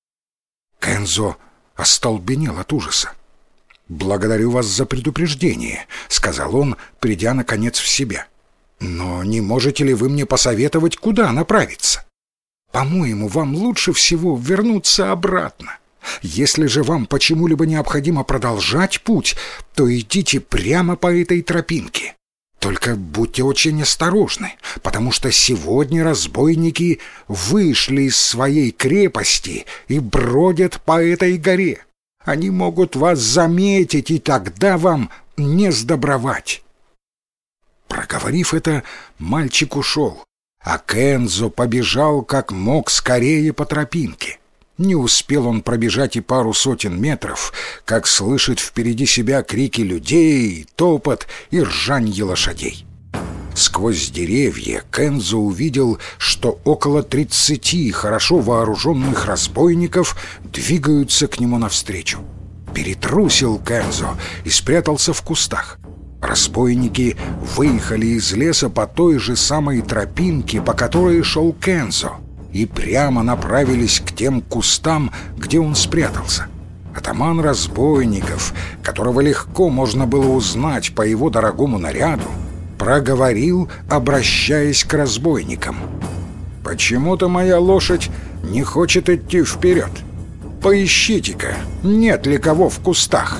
Кензо остолбенел от ужаса. «Благодарю вас за предупреждение», — сказал он, придя, наконец, в себя. «Но не можете ли вы мне посоветовать, куда направиться? По-моему, вам лучше всего вернуться обратно. Если же вам почему-либо необходимо продолжать путь, то идите прямо по этой тропинке. Только будьте очень осторожны, потому что сегодня разбойники вышли из своей крепости и бродят по этой горе. Они могут вас заметить, и тогда вам не сдобровать». Проговорив это, мальчик ушел, а Кензо побежал как мог скорее по тропинке. Не успел он пробежать и пару сотен метров, как слышит впереди себя крики людей, топот и ржанье лошадей. Сквозь деревья Кензо увидел, что около 30 хорошо вооруженных разбойников двигаются к нему навстречу. Перетрусил Кензо и спрятался в кустах. Разбойники выехали из леса по той же самой тропинке, по которой шел Кензо, и прямо направились к тем кустам, где он спрятался. Атаман разбойников, которого легко можно было узнать по его дорогому наряду, проговорил, обращаясь к разбойникам: «Почему-то моя лошадь не хочет идти вперед. Поищите-ка, нет ли кого в кустах».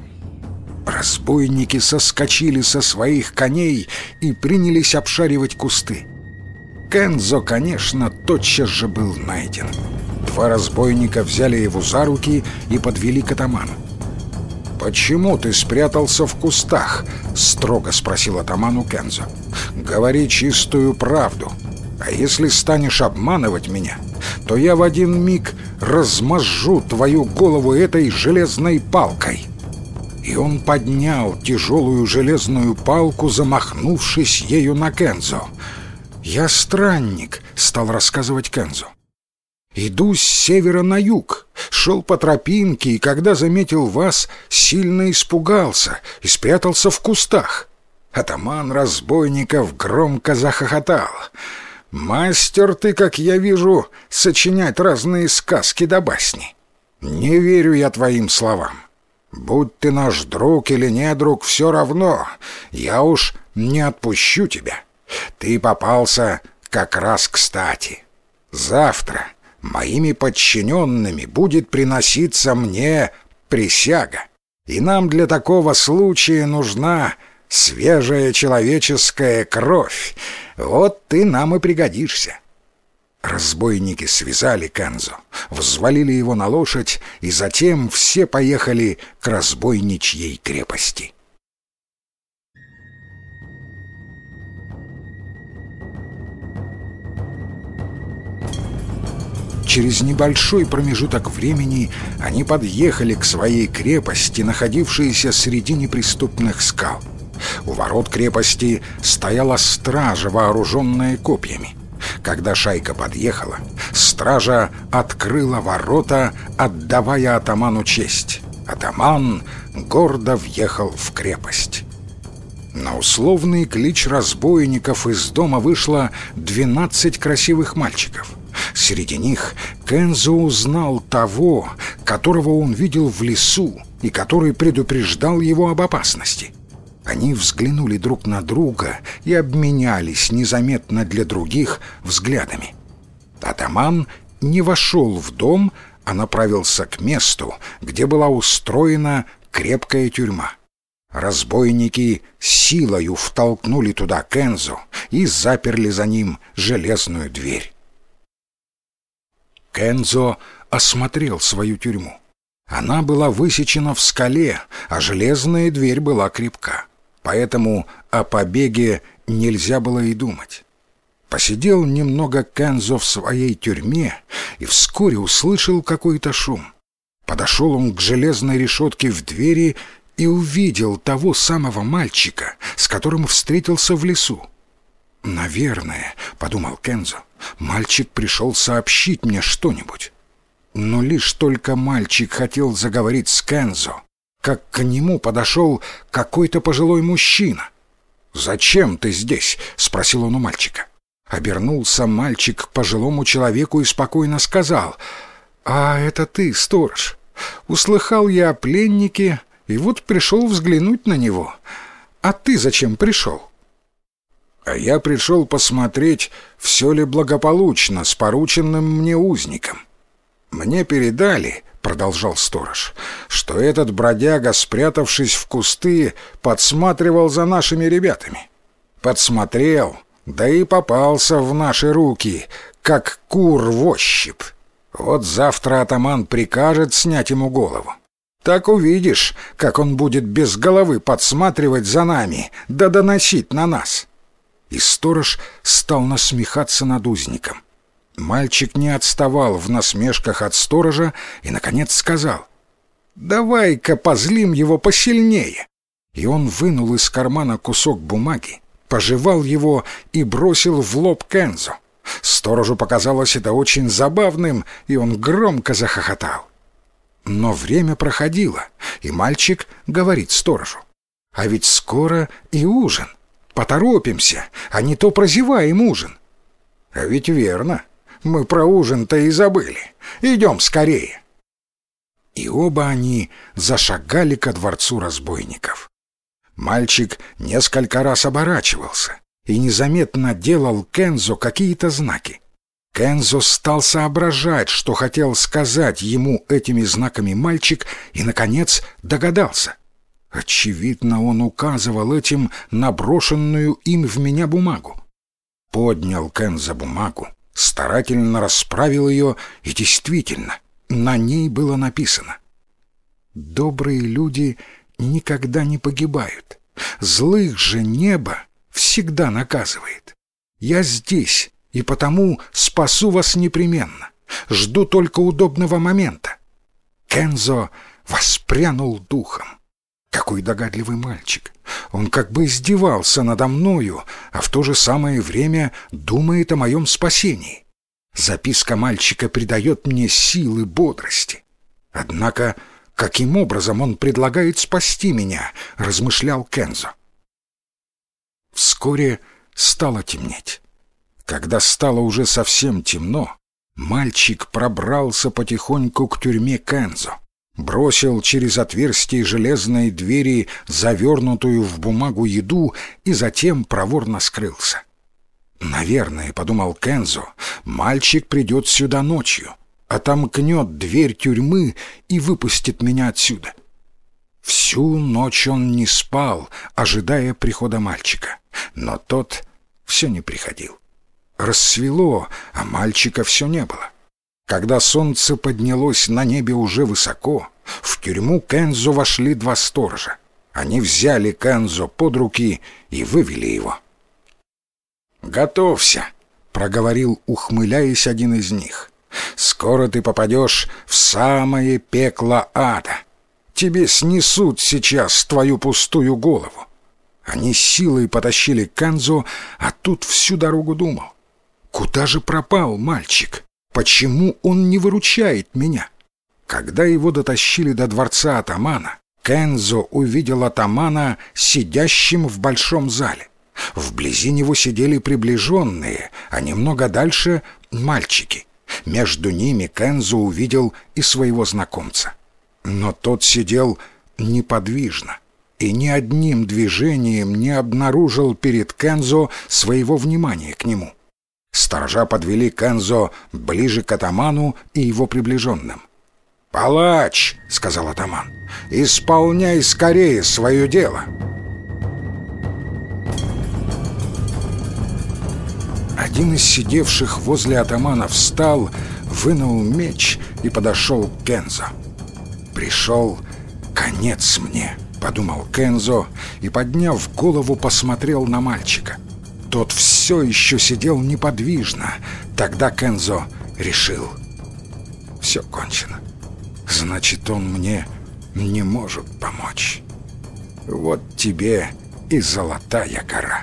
Разбойники соскочили со своих коней и принялись обшаривать кусты. Кензо, конечно, тотчас же был найден. Два разбойника взяли его за руки и подвели к атаману. «Почему ты спрятался в кустах?» — строго спросил атаман у Кензо. «Говори чистую правду. А если станешь обманывать меня, то я в один миг размажу твою голову этой железной палкой». И он поднял тяжелую железную палку, замахнувшись ею на Кензо. «Я странник», — стал рассказывать Кензо. «Иду с севера на юг, шел по тропинке, и когда заметил вас, сильно испугался и спрятался в кустах». Атаман разбойников громко захохотал. «Мастер ты, как я вижу, сочинять разные сказки да басни. Не верю я твоим словам. Будь ты наш друг или не друг, все равно, я уж не отпущу тебя. Ты попался как раз кстати. Завтра моими подчиненными будет приноситься мне присяга, и нам для такого случая нужна свежая человеческая кровь. Вот ты нам и пригодишься». Разбойники связали Кензо, взвалили его на лошадь, и затем все поехали к разбойничьей крепости. Через небольшой промежуток времени они подъехали к своей крепости, находившейся среди неприступных скал. У ворот крепости стояла стража, вооруженная копьями. Когда шайка подъехала, стража открыла ворота, отдавая атаману честь. Атаман гордо въехал в крепость. На условный клич разбойников из дома вышло 12 красивых мальчиков. Среди них Кензо узнал того, которого он видел в лесу и который предупреждал его об опасности. Они взглянули друг на друга и обменялись незаметно для других взглядами. Атаман не вошел в дом, а направился к месту, где была устроена крепкая тюрьма. Разбойники силою втолкнули туда Кензо и заперли за ним железную дверь. Кензо осмотрел свою тюрьму. Она была высечена в скале, а железная дверь была крепка. Поэтому о побеге нельзя было и думать. Посидел немного Кензо в своей тюрьме и вскоре услышал какой-то шум. Подошел он к железной решетке в двери и увидел того самого мальчика, с которым встретился в лесу. «Наверное, — подумал Кензо, — мальчик пришел сообщить мне что-нибудь». Но лишь только мальчик хотел заговорить с Кензо, как к нему подошел какой-то пожилой мужчина. «Зачем ты здесь?» — спросил он у мальчика. Обернулся мальчик к пожилому человеку и спокойно сказал: «А это ты, сторож. Услыхал я о пленнике, и вот пришел взглянуть на него. А ты зачем пришел?» «А я пришел посмотреть, все ли благополучно с порученным мне узником. Мне передали, — продолжал сторож, — что этот бродяга, спрятавшись в кусты, подсматривал за нашими ребятами. Подсмотрел, да и попался в наши руки, как кур в ощупь. Вот завтра атаман прикажет снять ему голову. Так увидишь, как он будет без головы подсматривать за нами, да доносить на нас». И сторож стал насмехаться над узником. Мальчик не отставал в насмешках от сторожа и, наконец, сказал: «Давай-ка позлим его посильнее». И он вынул из кармана кусок бумаги, пожевал его и бросил в лоб Кензо. Сторожу показалось это очень забавным, и он громко захохотал. Но время проходило, и мальчик говорит сторожу: «А ведь скоро и ужин. Поторопимся, а не то прозеваем ужин». «А ведь верно. Мы про ужин-то и забыли. Идем скорее». И оба они зашагали ко дворцу разбойников. Мальчик несколько раз оборачивался и незаметно делал Кензо какие-то знаки. Кензо стал соображать, что хотел сказать ему этими знаками мальчик, и, наконец, догадался. Очевидно, он указывал этим на брошенную им в меня бумагу. Поднял Кензо бумагу, старательно расправил ее, и действительно, на ней было написано: «Добрые люди никогда не погибают, злых же небо всегда наказывает. Я здесь, и потому спасу вас непременно. Жду только удобного момента». Кензо воспрянул духом. Какой догадливый мальчик! Он как бы издевался надо мною, а в то же самое время думает о моем спасении. Записка мальчика придает мне силы, бодрости. Однако, каким образом он предлагает спасти меня, размышлял Кензо. Вскоре стало темнеть. Когда стало уже совсем темно, мальчик пробрался потихоньку к тюрьме Кензо, бросил через отверстие железной двери завернутую в бумагу еду и затем проворно скрылся. «Наверное, — подумал Кензо, — мальчик придет сюда ночью, отомкнет дверь тюрьмы и выпустит меня отсюда». Всю ночь он не спал, ожидая прихода мальчика, но тот все не приходил. Рассвело, а мальчика все не было. Когда солнце поднялось на небе уже высоко, в тюрьму Кензо вошли 2 сторожа. Они взяли Кензо под руки и вывели его. «Готовься», — проговорил, ухмыляясь, один из них. «Скоро ты попадешь в самое пекло ада. Тебе снесут сейчас твою пустую голову». Они силой потащили Кензо, а тут всю дорогу думал: куда же пропал мальчик? Почему он не выручает меня? Когда его дотащили до дворца атамана, Кензо увидел атамана сидящим в большом зале. Вблизи него сидели приближенные, а немного дальше — мальчики. Между ними Кензо увидел и своего знакомца. Но тот сидел неподвижно и ни одним движением не обнаружил перед Кензо своего внимания к нему. Сторожа подвели Кензо ближе к атаману и его приближенным. «Палач, — сказал атаман, — исполняй скорее свое дело». Один из сидевших возле атамана встал, вынул меч и подошел к Кензо. «Пришел конец мне», — подумал Кензо и, подняв голову, посмотрел на мальчика. Тот все еще сидел неподвижно. Тогда Кензо решил: все кончено. Значит, он мне не может помочь. Вот тебе и золотая гора.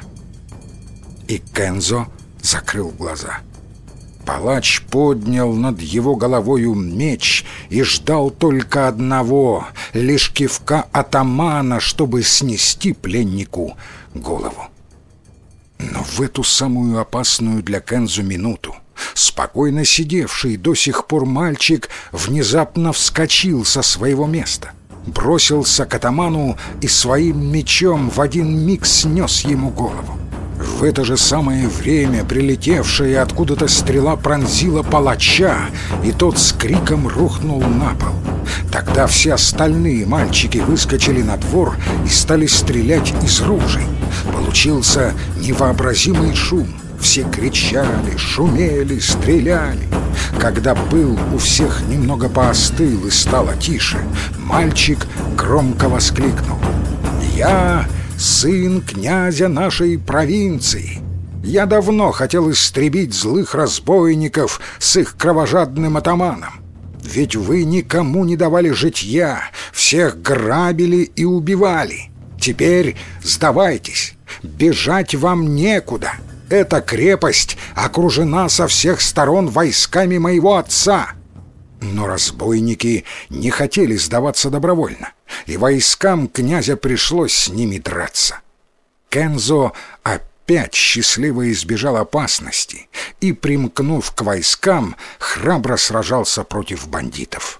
И Кензо закрыл глаза. Палач поднял над его головою меч и ждал только одного — лишь кивка атамана, чтобы снести пленнику голову. Но в эту самую опасную для Кензо минуту спокойно сидевший до сих пор мальчик внезапно вскочил со своего места, бросился к атаману и своим мечом в один миг снес ему голову. В это же самое время прилетевшая откуда-то стрела пронзила палача, и тот с криком рухнул на пол. Тогда все остальные мальчики выскочили на двор и стали стрелять из ружей. Получился невообразимый шум. Все кричали, шумели, стреляли. Когда пыл у всех немного поостыл и стало тише, мальчик громко воскликнул: «Я сын князя нашей провинции. Я давно хотел истребить злых разбойников с их кровожадным атаманом. Ведь вы никому не давали житья, всех грабили и убивали. Теперь сдавайтесь, бежать вам некуда. Эта крепость окружена со всех сторон войсками моего отца». Но разбойники не хотели сдаваться добровольно, и войскам князя пришлось с ними драться. Кензо опять счастливо избежал опасности и, примкнув к войскам, храбро сражался против бандитов.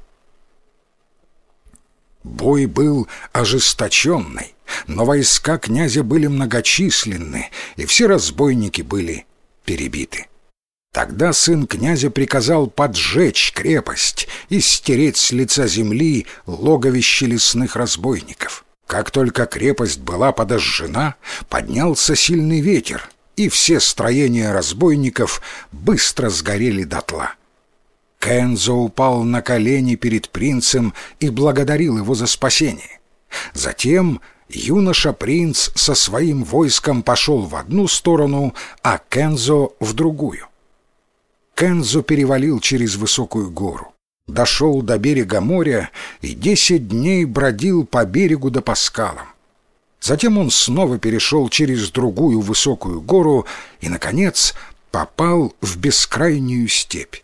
Бой был ожесточенный, но войска князя были многочисленны, и все разбойники были перебиты. Тогда сын князя приказал поджечь крепость и стереть с лица земли логовище лесных разбойников. Как только крепость была подожжена, поднялся сильный ветер, и все строения разбойников быстро сгорели дотла. Кензо упал на колени перед принцем и благодарил его за спасение. Затем юноша-принц со своим войском пошел в одну сторону, а Кензо — в другую. Кензо перевалил через высокую гору, дошел до берега моря и 10 дней бродил по берегу да по скалам. Затем он снова перешел через другую высокую гору и, наконец, попал в бескрайнюю степь.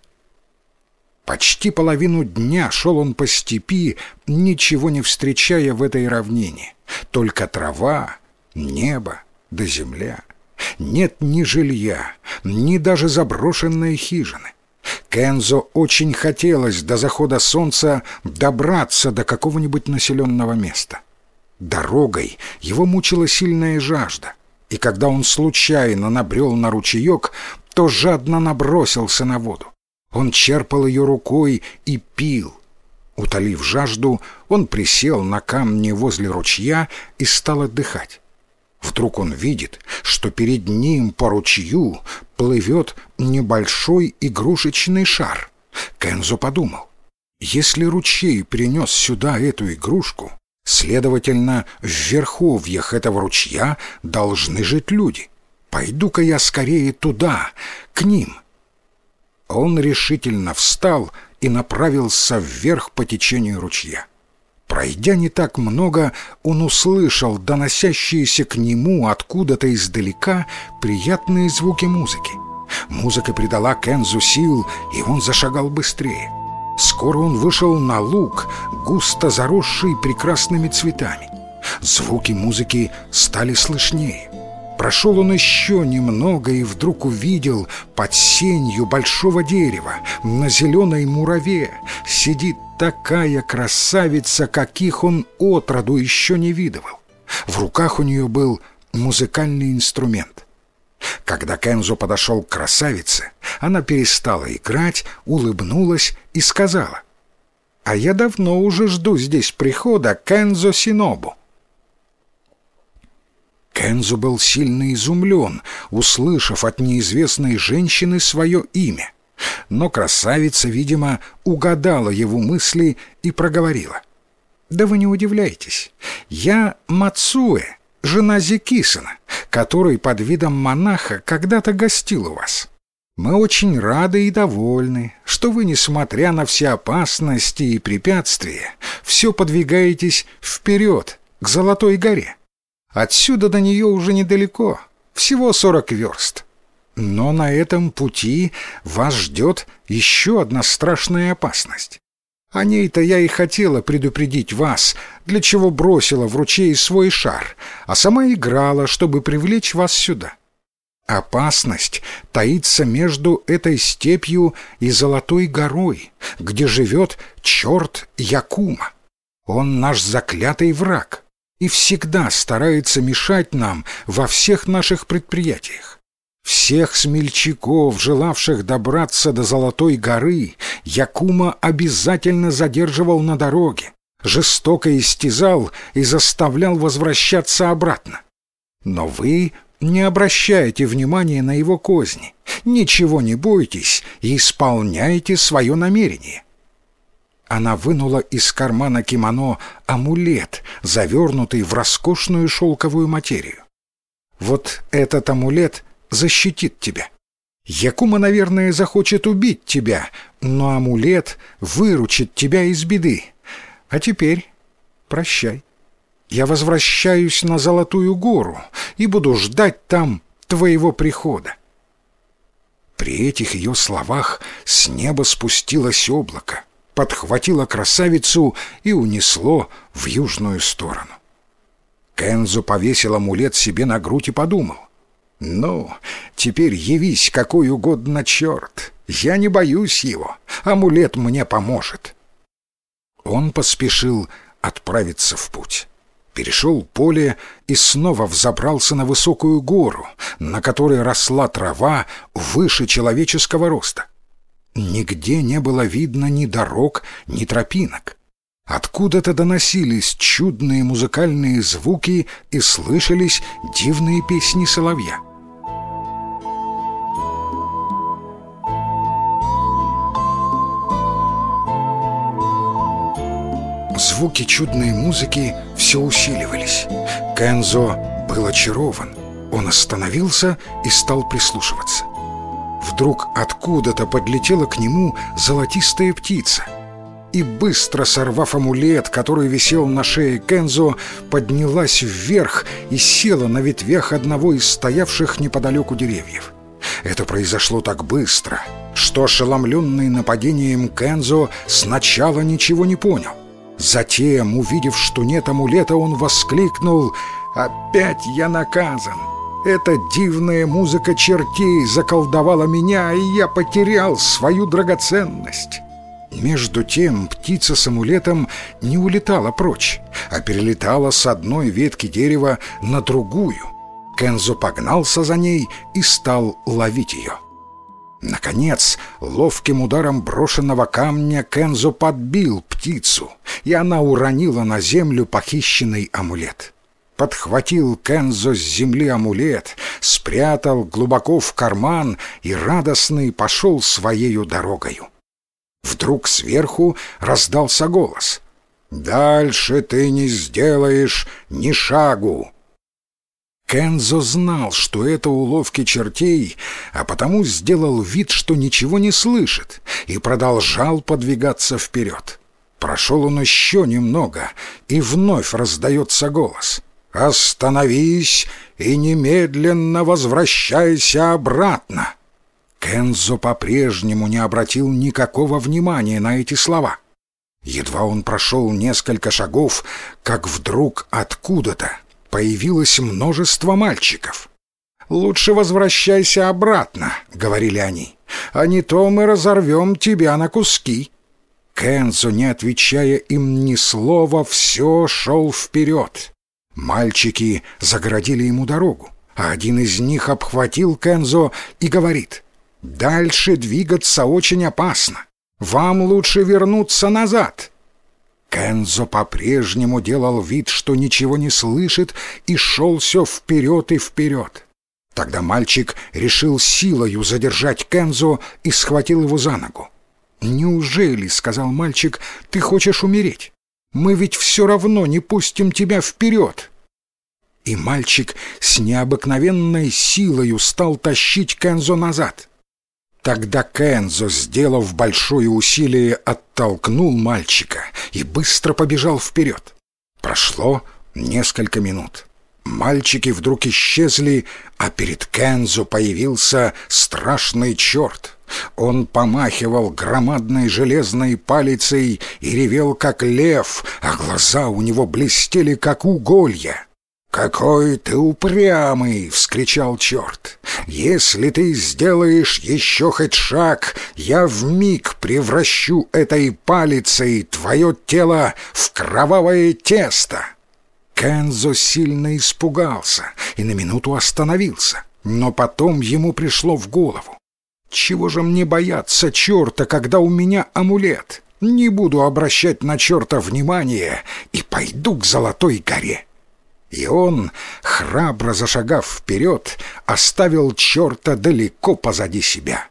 Почти половину дня шел он по степи, ничего не встречая в этой равнине. Только трава, небо да земля. Нет ни жилья, ни даже заброшенной хижины. Кензо очень хотелось до захода солнца добраться до какого-нибудь населенного места. Дорогой его мучила сильная жажда, и когда он случайно набрел на ручеек, то жадно набросился на воду. Он черпал ее рукой и пил. Утолив жажду, он присел на камни возле ручья и стал отдыхать. Вдруг он видит, что перед ним по ручью плывет небольшой игрушечный шар. Кензо подумал: если ручей принес сюда эту игрушку, следовательно, в верховьях этого ручья должны жить люди. Пойду-ка я скорее туда, к ним. Он решительно встал и направился вверх по течению ручья. Пройдя не так много, он услышал доносящиеся к нему откуда-то издалека приятные звуки музыки. Музыка придала Кензу сил, и он зашагал быстрее. Скоро он вышел на луг, густо заросший прекрасными цветами. Звуки музыки стали слышнее. Прошел он еще немного и вдруг увидел под сенью большого дерева на зеленой мураве сидит такая красавица, каких он отроду еще не видывал. В руках у нее был музыкальный инструмент. Когда Кензо подошел к красавице, она перестала играть, улыбнулась и сказала: «А я давно уже жду здесь прихода Кензо Синобу». Кензо был сильно изумлен, услышав от неизвестной женщины свое имя. Но красавица, видимо, угадала его мысли и проговорила: «Да вы не удивляйтесь, я Мацуэ, жена Зикисана, который под видом монаха когда-то гостил у вас. Мы очень рады и довольны, что вы, несмотря на все опасности и препятствия, все подвигаетесь вперед, к Золотой горе. Отсюда до нее уже недалеко, всего 40 верст. Но на этом пути вас ждет еще одна страшная опасность. О ней-то я и хотела предупредить вас, для чего бросила в ручей свой шар, а сама играла, чтобы привлечь вас сюда. Опасность таится между этой степью и Золотой горой, где живет черт Якума. Он наш заклятый враг и всегда старается мешать нам во всех наших предприятиях. Всех смельчаков, желавших добраться до Золотой горы, Якума обязательно задерживал на дороге, жестоко истязал и заставлял возвращаться обратно. Но вы не обращайте внимания на его козни, ничего не бойтесь и исполняйте свое намерение». Она вынула из кармана кимоно амулет, завернутый в роскошную шелковую материю. «Вот этот амулет защитит тебя. Якума, наверное, захочет убить тебя, но амулет выручит тебя из беды. А теперь прощай. Я возвращаюсь на Золотую гору и буду ждать там твоего прихода». При этих ее словах с неба спустилось облако, подхватило красавицу и унесло в южную сторону. Кензо повесил амулет себе на грудь и подумал: «Ну, теперь явись какой угодно черт, я не боюсь его, амулет мне поможет». Он поспешил отправиться в путь, перешел поле и снова взобрался на высокую гору, на которой росла трава выше человеческого роста. Нигде не было видно ни дорог, ни тропинок. Откуда-то доносились чудные музыкальные звуки и слышались дивные песни соловья. Звуки чудной музыки все усиливались. Кензо был очарован. Он остановился и стал прислушиваться. Вдруг откуда-то подлетела к нему золотистая птица и, быстро сорвав амулет, который висел на шее Кензо, поднялась вверх и села на ветвях одного из стоявших неподалеку деревьев. Это произошло так быстро, что ошеломленный нападением Кензо сначала ничего не понял. Затем, увидев, что нет амулета, он воскликнул: «Опять я наказан! Эта дивная музыка чертей заколдовала меня, и я потерял свою драгоценность!» Между тем птица с амулетом не улетала прочь, а перелетала с одной ветки дерева на другую. Кензо погнался за ней и стал ловить ее. Наконец, ловким ударом брошенного камня Кензо подбил птицу, и она уронила на землю похищенный амулет. Подхватил Кензо с земли амулет, спрятал глубоко в карман и радостный пошел своею дорогою. Вдруг сверху раздался голос: «Дальше ты не сделаешь ни шагу!» Кензо знал, что это уловки чертей, а потому сделал вид, что ничего не слышит, и продолжал подвигаться вперед. Прошел он еще немного, и вновь раздается голос: «Остановись и немедленно возвращайся обратно!» Кензо по-прежнему не обратил никакого внимания на эти слова. Едва он прошел несколько шагов, как вдруг откуда-то появилось множество мальчиков. «Лучше возвращайся обратно», — говорили они, «а не то мы разорвем тебя на куски». Кензо, не отвечая им ни слова, все шел вперед. Мальчики загородили ему дорогу, а один из них обхватил Кензо и говорит: «Дальше двигаться очень опасно. Вам лучше вернуться назад». Кензо по-прежнему делал вид, что ничего не слышит, и шел все вперед и вперед. Тогда мальчик решил силою задержать Кензо и схватил его за ногу. «Неужели, — сказал мальчик, — ты хочешь умереть? Мы ведь все равно не пустим тебя вперед». И мальчик с необыкновенной силою стал тащить Кензо назад. Тогда Кензо, сделав большое усилие, оттолкнул мальчика и быстро побежал вперед. Прошло несколько минут. Мальчики вдруг исчезли, а перед Кензо появился страшный черт. Он помахивал громадной железной палицей и ревел, как лев, а глаза у него блестели, как уголья. «Какой ты упрямый!» — вскричал черт. «Если ты сделаешь еще хоть шаг, я вмиг превращу этой палицей твое тело в кровавое тесто!» Кензо сильно испугался и на минуту остановился, но потом ему пришло в голову: «Чего же мне бояться черта, когда у меня амулет? Не буду обращать на черта внимания и пойду к Золотой горе». И он, храбро зашагав вперед, оставил черта далеко позади себя.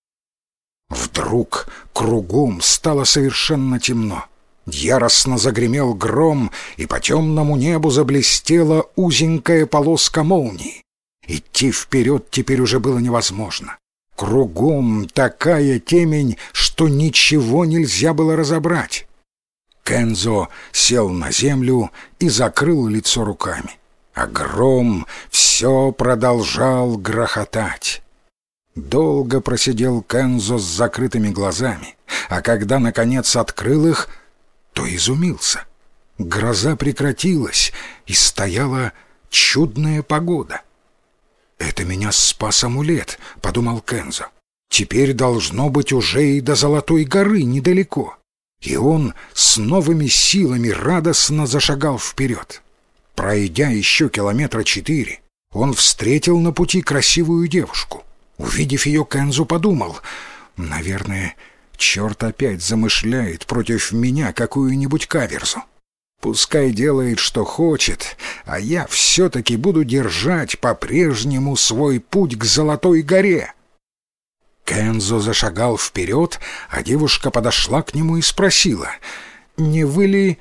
Вдруг кругом стало совершенно темно. Яростно загремел гром, и по темному небу заблестела узенькая полоска молнии. Идти вперед теперь уже было невозможно. Кругом такая темень, что ничего нельзя было разобрать. Кензо сел на землю и закрыл лицо руками, а гром все продолжал грохотать. Долго просидел Кензо с закрытыми глазами, а когда, наконец, открыл их, то изумился. Гроза прекратилась, и стояла чудная погода. «Это меня спас амулет», — подумал Кензо. «Теперь должно быть уже и до Золотой горы недалеко». И он с новыми силами радостно зашагал вперед. Пройдя еще 4 километра, он встретил на пути красивую девушку. Увидев ее, Кензо подумал: «Наверное, черт опять замышляет против меня какую-нибудь каверзу. Пускай делает, что хочет, а я все-таки буду держать по-прежнему свой путь к Золотой горе». Кензо зашагал вперед, а девушка подошла к нему и спросила: «Не вы ли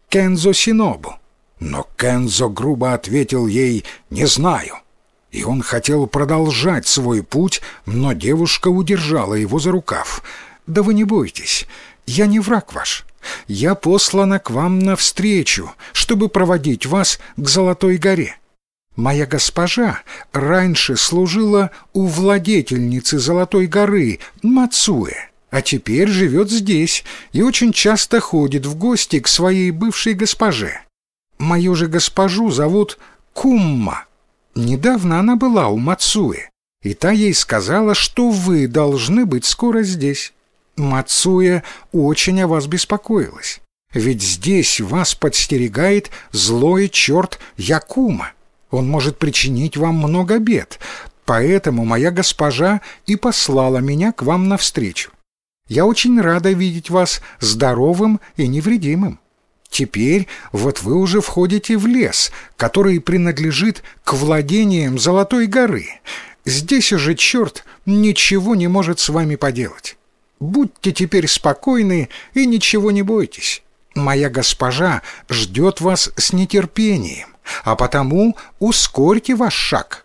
Кензо Синобу. Но Кензо грубо ответил ей «не знаю». И он хотел продолжать свой путь, но девушка удержала его за рукав. «Да вы не бойтесь, я не враг ваш. Я послана к вам навстречу, чтобы проводить вас к Золотой горе. Моя госпожа раньше служила у владетельницы Золотой горы Мацуэ, а теперь живет здесь и очень часто ходит в гости к своей бывшей госпоже. Мою же госпожу зовут Кумма. Недавно она была у Мацуэ, и та ей сказала, что вы должны быть скоро здесь. Мацуэ очень о вас беспокоилась, ведь здесь вас подстерегает злой черт Якума. Он может причинить вам много бед, поэтому моя госпожа и послала меня к вам навстречу. Я очень рада видеть вас здоровым и невредимым. Теперь вот вы уже входите в лес, который принадлежит к владениям Золотой горы. Здесь уже черт ничего не может с вами поделать. Будьте теперь спокойны и ничего не бойтесь. Моя госпожа ждет вас с нетерпением, а потому ускорьте ваш шаг».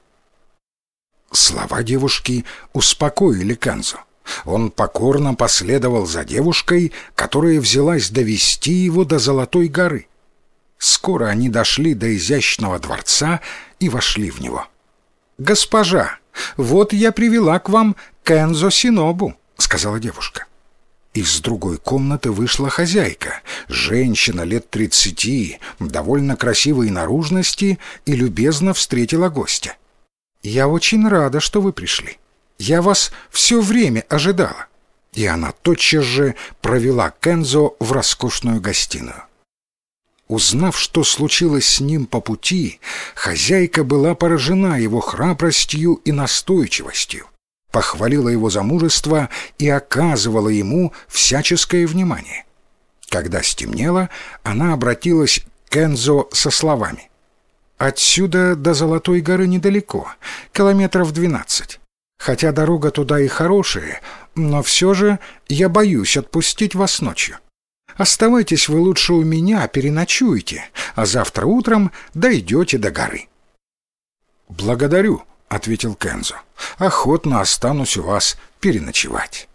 Слова девушки успокоили Кензо. Он покорно последовал за девушкой, которая взялась довести его до Золотой горы. Скоро они дошли до изящного дворца и вошли в него. «Госпожа, вот я привела к вам Кензо Синобу», — сказала девушка. Из другой комнаты вышла хозяйка, женщина лет 30, довольно красивой наружности, и любезно встретила гостя. «Я очень рада, что вы пришли. Я вас все время ожидала». И она тотчас же провела Кензо в роскошную гостиную. Узнав, что случилось с ним по пути, хозяйка была поражена его храбростью и настойчивостью, похвалила его за мужество и оказывала ему всяческое внимание. Когда стемнело, она обратилась к Кензо со словами: «Отсюда до Золотой горы недалеко, километров 12. Хотя дорога туда и хорошая, но все же я боюсь отпустить вас ночью. Оставайтесь вы лучше у меня, переночуйте, а завтра утром дойдете до горы». «Благодарю», — ответил Кензо. «Охотно останусь у вас переночевать».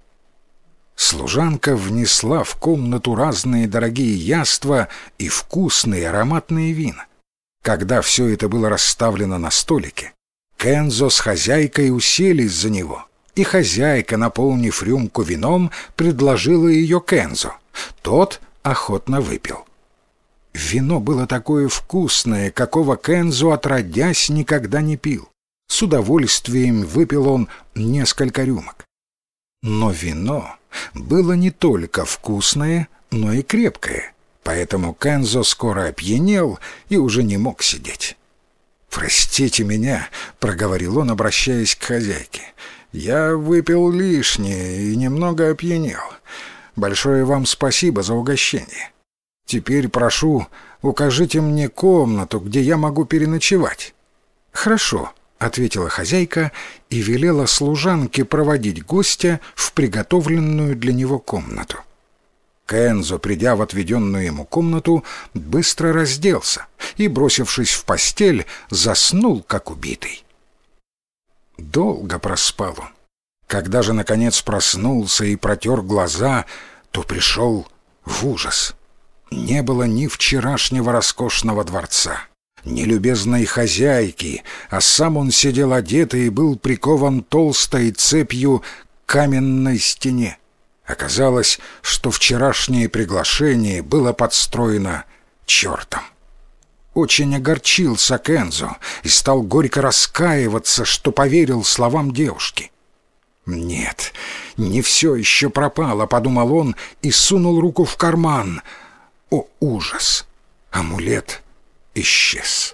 Служанка внесла в комнату разные дорогие яства и вкусные ароматные вина. Когда все это было расставлено на столике, Кензо с хозяйкой уселись за него, и хозяйка, наполнив рюмку вином, предложила ее Кензо. Тот охотно выпил. Вино было такое вкусное, какого Кензо отродясь никогда не пил. С удовольствием выпил он несколько рюмок. Но вино было не только вкусное, но и крепкое, поэтому Кензо скоро опьянел и уже не мог сидеть. «Простите меня», — проговорил он, обращаясь к хозяйке. «Я выпил лишнее и немного опьянел. Большое вам спасибо за угощение. Теперь, прошу, укажите мне комнату, где я могу переночевать». «Хорошо», — ответила хозяйка и велела служанке проводить гостя в приготовленную для него комнату. Кензо, придя в отведенную ему комнату, быстро разделся и, бросившись в постель, заснул, как убитый. Долго проспал он. Когда же, наконец, проснулся и протер глаза, то пришел в ужас. Не было ни вчерашнего роскошного дворца, ни любезной хозяйки, а сам он сидел одетый и был прикован толстой цепью к каменной стене. Оказалось, что вчерашнее приглашение было подстроено чертом. Очень огорчился Кензо и стал горько раскаиваться, что поверил словам девушки. «Нет, не все еще пропало», — подумал он и сунул руку в карман. О, ужас! Амулет исчез.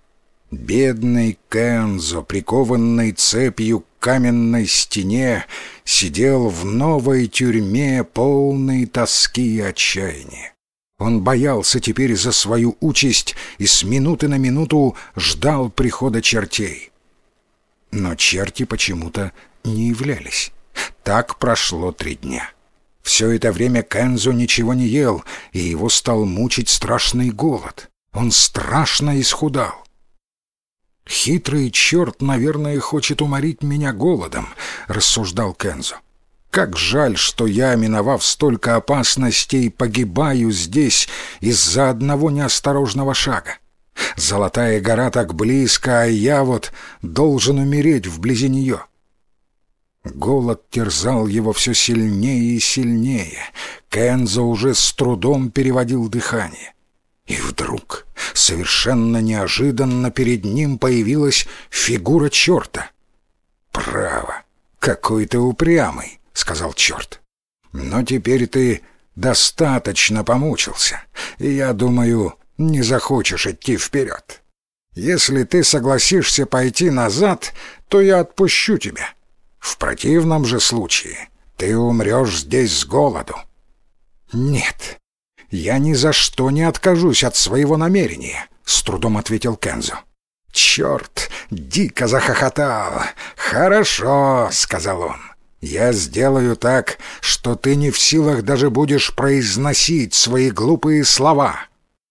Бедный Кензо, прикованный цепью к каменной стене, сидел в новой тюрьме, полной тоски и отчаяния. Он боялся теперь за свою участь и с минуты на минуту ждал прихода чертей. Но черти почему-то не являлись. Так прошло 3 дня. Все это время Кензо ничего не ел, и его стал мучить страшный голод. Он страшно исхудал. «Хитрый черт, наверное, хочет уморить меня голодом», — рассуждал Кензо. «Как жаль, что я, миновав столько опасностей, погибаю здесь из-за одного неосторожного шага. Золотая гора так близко, а я вот должен умереть вблизи нее». Голод терзал его все сильнее и сильнее. Кензо уже с трудом переводил дыхание. И вдруг, совершенно неожиданно, перед ним появилась фигура черта. «Право, какой ты упрямый», — сказал черт. «Но теперь ты достаточно помучился, и, я думаю, не захочешь идти вперед. Если ты согласишься пойти назад, то я отпущу тебя. В противном же случае ты умрешь здесь с голоду». «Нет, я ни за что не откажусь от своего намерения», — с трудом ответил Кензо. Черт дико захохотал. «Хорошо», — сказал он. «Я сделаю так, что ты не в силах даже будешь произносить свои глупые слова».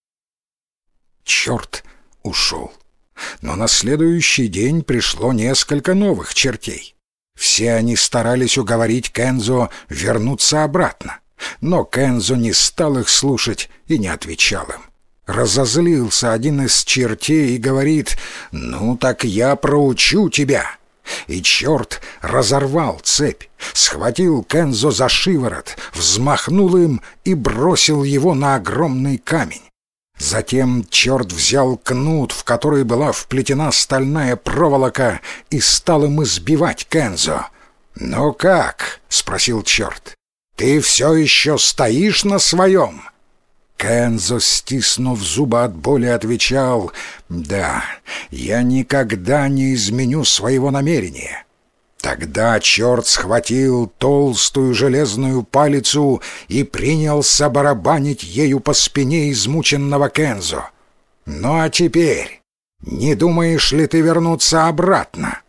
Черт ушел. Но на следующий день пришло несколько новых чертей. Все они старались уговорить Кензо вернуться обратно, но Кензо не стал их слушать и не отвечал им. Разозлился один из чертей и говорит: «Ну так я проучу тебя». И черт разорвал цепь, схватил Кензо за шиворот, взмахнул им и бросил его на огромный камень. Затем черт взял кнут, в который была вплетена стальная проволока, и стал им избивать Кензо. «Ну как?» — спросил черт. «Ты все еще стоишь на своем?» Кензо, стиснув зубы от боли, отвечал: «Да, я никогда не изменю своего намерения». Тогда черт схватил толстую железную палицу и принялся барабанить ею по спине измученного Кензо. «Ну а теперь, не думаешь ли ты вернуться обратно?»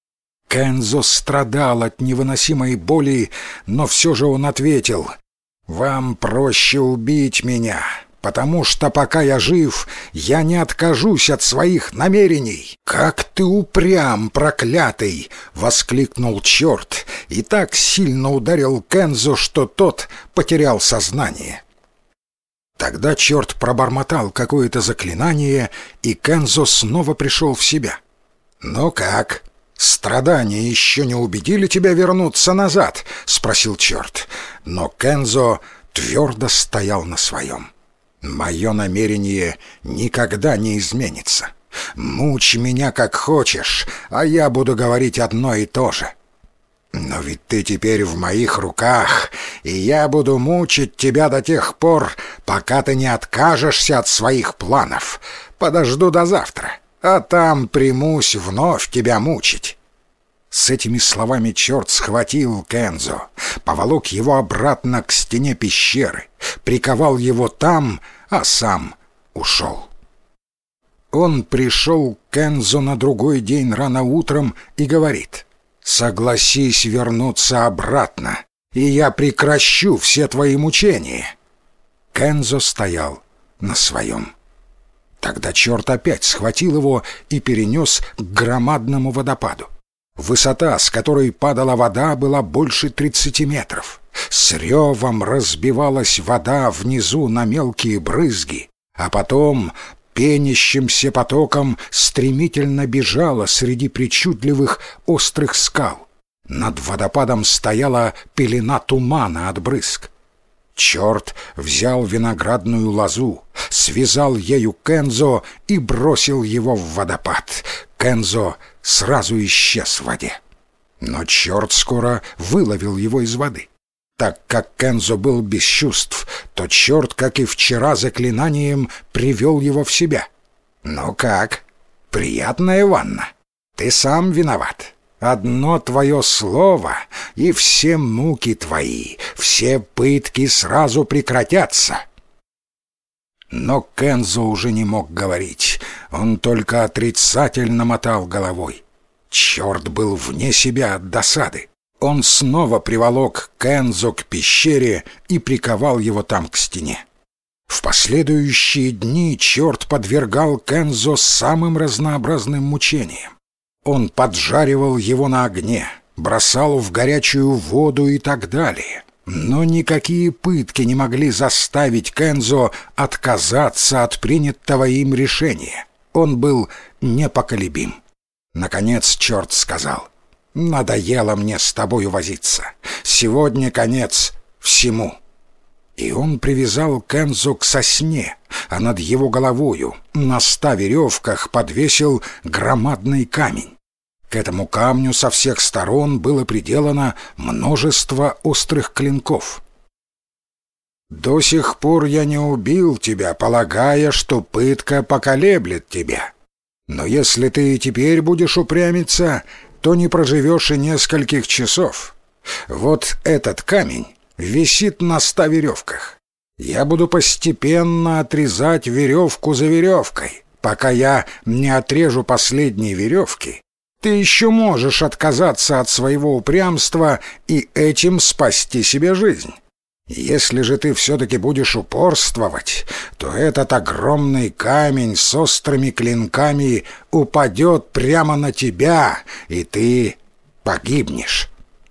Кензо страдал от невыносимой боли, но все же он ответил: «Вам проще убить меня, потому что пока я жив, я не откажусь от своих намерений». «Как ты упрям, проклятый!» — воскликнул черт и так сильно ударил Кензо, что тот потерял сознание. Тогда черт пробормотал какое-то заклинание, и Кензо снова пришел в себя. «Ну как? Страдания еще не убедили тебя вернуться назад?» — спросил черт. Но Кензо твердо стоял на своем. «Мое намерение никогда не изменится. Мучь меня как хочешь, а я буду говорить одно и то же. Но ведь ты теперь в моих руках, и я буду мучить тебя до тех пор, пока ты не откажешься от своих планов. Подожду до завтра, а там примусь вновь тебя мучить». С этими словами черт схватил Кензо, поволок его обратно к стене пещеры, приковал его там, а сам ушел. Он пришел к Кензо на другой день рано утром и говорит: «Согласись вернуться обратно, и я прекращу все твои мучения». Кензо стоял на своем. Тогда черт опять схватил его и перенес к громадному водопаду. Высота, с которой падала вода, была больше 30 метров. С ревом разбивалась вода внизу на мелкие брызги, а потом пенящимся потоком стремительно бежала среди причудливых острых скал. Над водопадом стояла пелена тумана от брызг. Черт взял виноградную лозу, связал ею Кензо и бросил его в водопад. Кензо сразу исчез в воде. Но черт скоро выловил его из воды. Так как Кензо был без чувств, то черт, как и вчера, заклинанием привел его в себя. «Ну как? Приятная ванна? Ты сам виноват. Одно твое слово, и все муки твои, все пытки сразу прекратятся». Но Кензо уже не мог говорить, он только отрицательно мотал головой. Черт был вне себя от досады. Он снова приволок Кензо к пещере и приковал его там к стене. В последующие дни черт подвергал Кензо самым разнообразным мучениям. Он поджаривал его на огне, бросал в горячую воду и так далее. Но никакие пытки не могли заставить Кензо отказаться от принятого им решения. Он был непоколебим. Наконец черт сказал: «Надоело мне с тобою возиться. Сегодня конец всему». И он привязал Кензо к сосне, а над его головою на 100 веревках подвесил громадный камень. К этому камню со всех сторон было приделано множество острых клинков. «До сих пор я не убил тебя, полагая, что пытка поколеблет тебя. Но если ты и теперь будешь упрямиться, то не проживешь и нескольких часов. Вот этот камень висит на 100 веревках. Я буду постепенно отрезать веревку за веревкой. Пока я не отрежу последние веревки, ты еще можешь отказаться от своего упрямства и этим спасти себе жизнь. Если же ты все-таки будешь упорствовать, то этот огромный камень с острыми клинками упадет прямо на тебя, и ты погибнешь».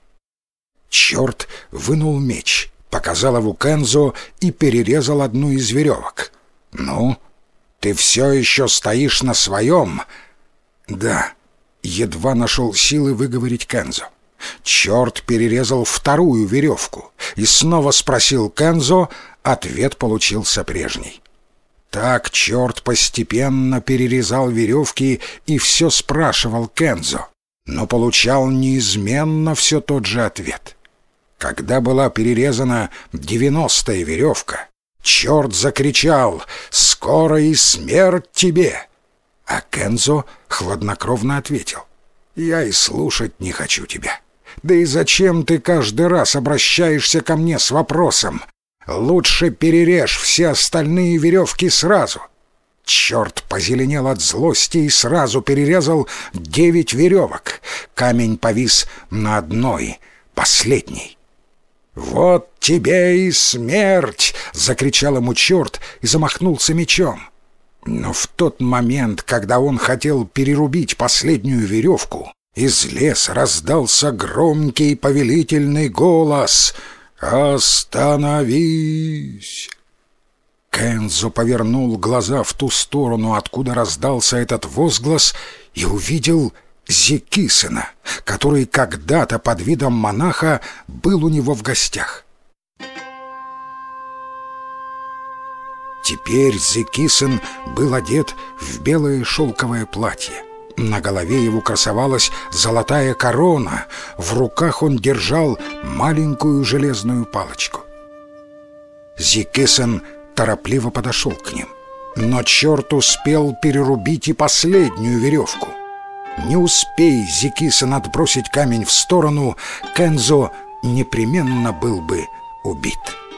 Черт вынул меч, показал его Кензо и перерезал одну из веревок. «Ну, ты все еще стоишь на своем?» «Да», — едва нашел силы выговорить Кензо. Черт перерезал вторую веревку и снова спросил Кензо. Ответ получился прежний. Так черт постепенно перерезал веревки и все спрашивал Кензо, но получал неизменно все тот же ответ. Когда была перерезана 90-я веревка, черт закричал: «Скоро и смерть тебе!» А Кензо хладнокровно ответил: «Я и слушать не хочу тебя. Да и зачем ты каждый раз обращаешься ко мне с вопросом? Лучше перережь все остальные веревки сразу». Черт позеленел от злости и сразу перерезал 9 веревок. Камень повис на одной, последней. «Вот тебе и смерть!» — закричал ему черт и замахнулся мечом. Но в тот момент, когда он хотел перерубить последнюю веревку, из леса раздался громкий повелительный голос: «Остановись!» Кензо повернул глаза в ту сторону, откуда раздался этот возглас, и увидел Зикисена, который когда-то под видом монаха был у него в гостях. Теперь Зикисен был одет в белое шелковое платье. На голове его красовалась золотая корона, в руках он держал маленькую железную палочку. Зикисен торопливо подошел к ним, но черт успел перерубить и последнюю веревку. Не успей Зикисен отбросить камень в сторону, Кензо непременно был бы убит.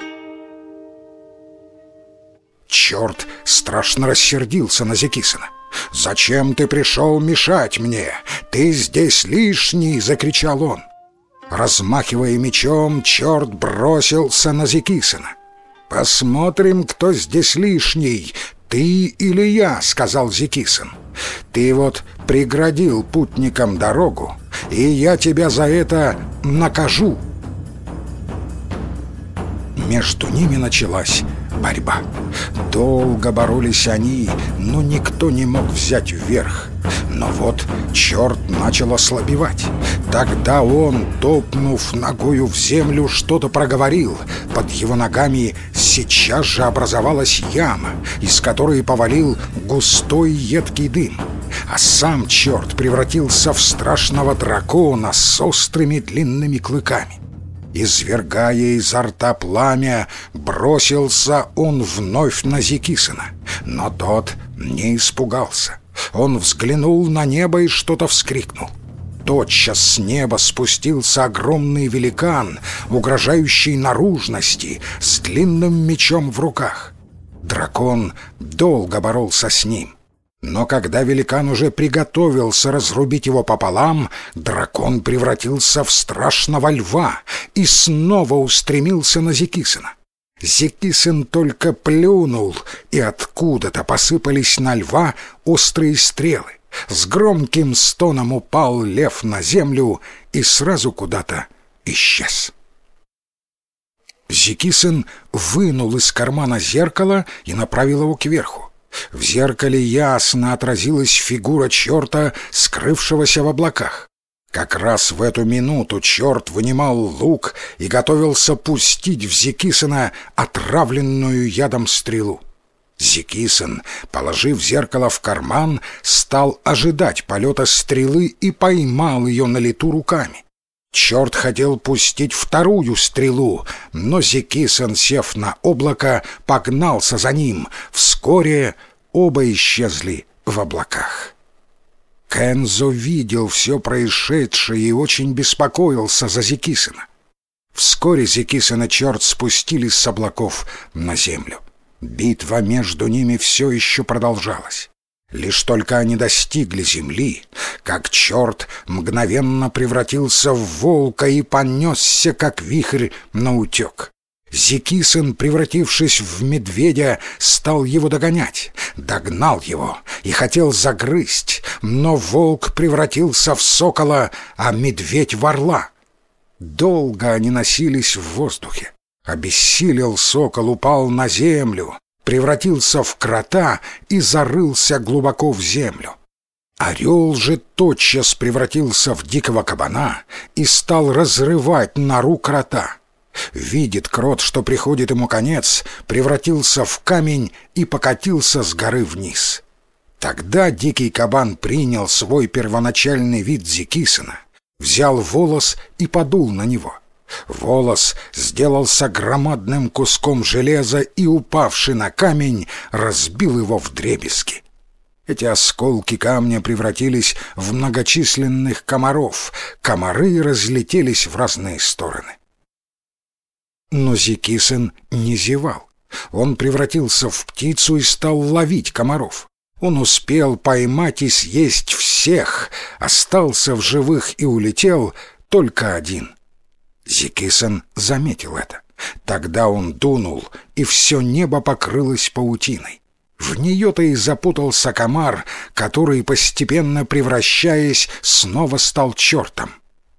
Черт страшно рассердился на Зикисена. «Зачем ты пришел мешать мне? Ты здесь лишний!» — закричал он. Размахивая мечом, черт бросился на Зикисена. «Посмотрим, кто здесь лишний, ты или я», — сказал Зикисен. «Ты вот преградил путникам дорогу, и я тебя за это накажу». Между ними началась борьба. Долго боролись они, но никто не мог взять вверх. Но вот черт начал ослабевать. Тогда он, топнув ногою в землю, что-то проговорил. Под его ногами сейчас же образовалась яма, из которой повалил густой едкий дым. А сам черт превратился в страшного дракона с острыми длинными клыками. Извергая изо рта пламя, бросился он вновь на Зикисена. Но тот не испугался. Он взглянул на небо и что-то вскрикнул. Тотчас с неба спустился огромный великан, угрожающий наружности, с длинным мечом в руках. Дракон долго боролся с ним, Но когда великан уже приготовился разрубить его пополам, дракон превратился в страшного льва и снова устремился на Зикисена. Зикисен только плюнул, и откуда-то посыпались на льва острые стрелы. С громким стоном упал лев на землю и сразу куда-то исчез. Зикисен вынул из кармана зеркало и направил его кверху. В зеркале ясно отразилась фигура черта, скрывшегося в облаках. Как раз в эту минуту черт вынимал лук и готовился пустить в Зикисена отравленную ядом стрелу. Зикисен, положив зеркало в карман, стал ожидать полета стрелы и поймал ее на лету руками. Черт хотел пустить вторую стрелу, но Зикисен, сев на облако, погнался за ним. Вскоре оба исчезли в облаках. Кензо видел все происшедшее и очень беспокоился за Зикисена. Вскоре Зикисен и черт спустились с облаков на землю. Битва между ними все еще продолжалась. Лишь только они достигли земли, как черт мгновенно превратился в волка и понесся, как вихрь, наутек. Зикисен, превратившись в медведя, стал его догонять, догнал его и хотел загрызть, но волк превратился в сокола, а медведь в орла. Долго они носились в воздухе. Обессилел сокол, упал на землю, превратился в крота и зарылся глубоко в землю. Орел же тотчас превратился в дикого кабана и стал разрывать нору крота. Видит крот, что приходит ему конец, превратился в камень и покатился с горы вниз. Тогда дикий кабан принял свой первоначальный вид Зикисена, взял волос и подул на него. Волос сделался громадным куском железа и, упавший на камень, разбил его вдребезги. Эти осколки камня превратились в многочисленных комаров. Комары разлетелись в разные стороны. Но Зикисен не зевал. Он превратился в птицу и стал ловить комаров. Он успел поймать и съесть всех, остался в живых и улетел только один. Зикисен заметил это. Тогда он дунул, и все небо покрылось паутиной. В нее-то и запутался комар, который, постепенно превращаясь, снова стал чертом.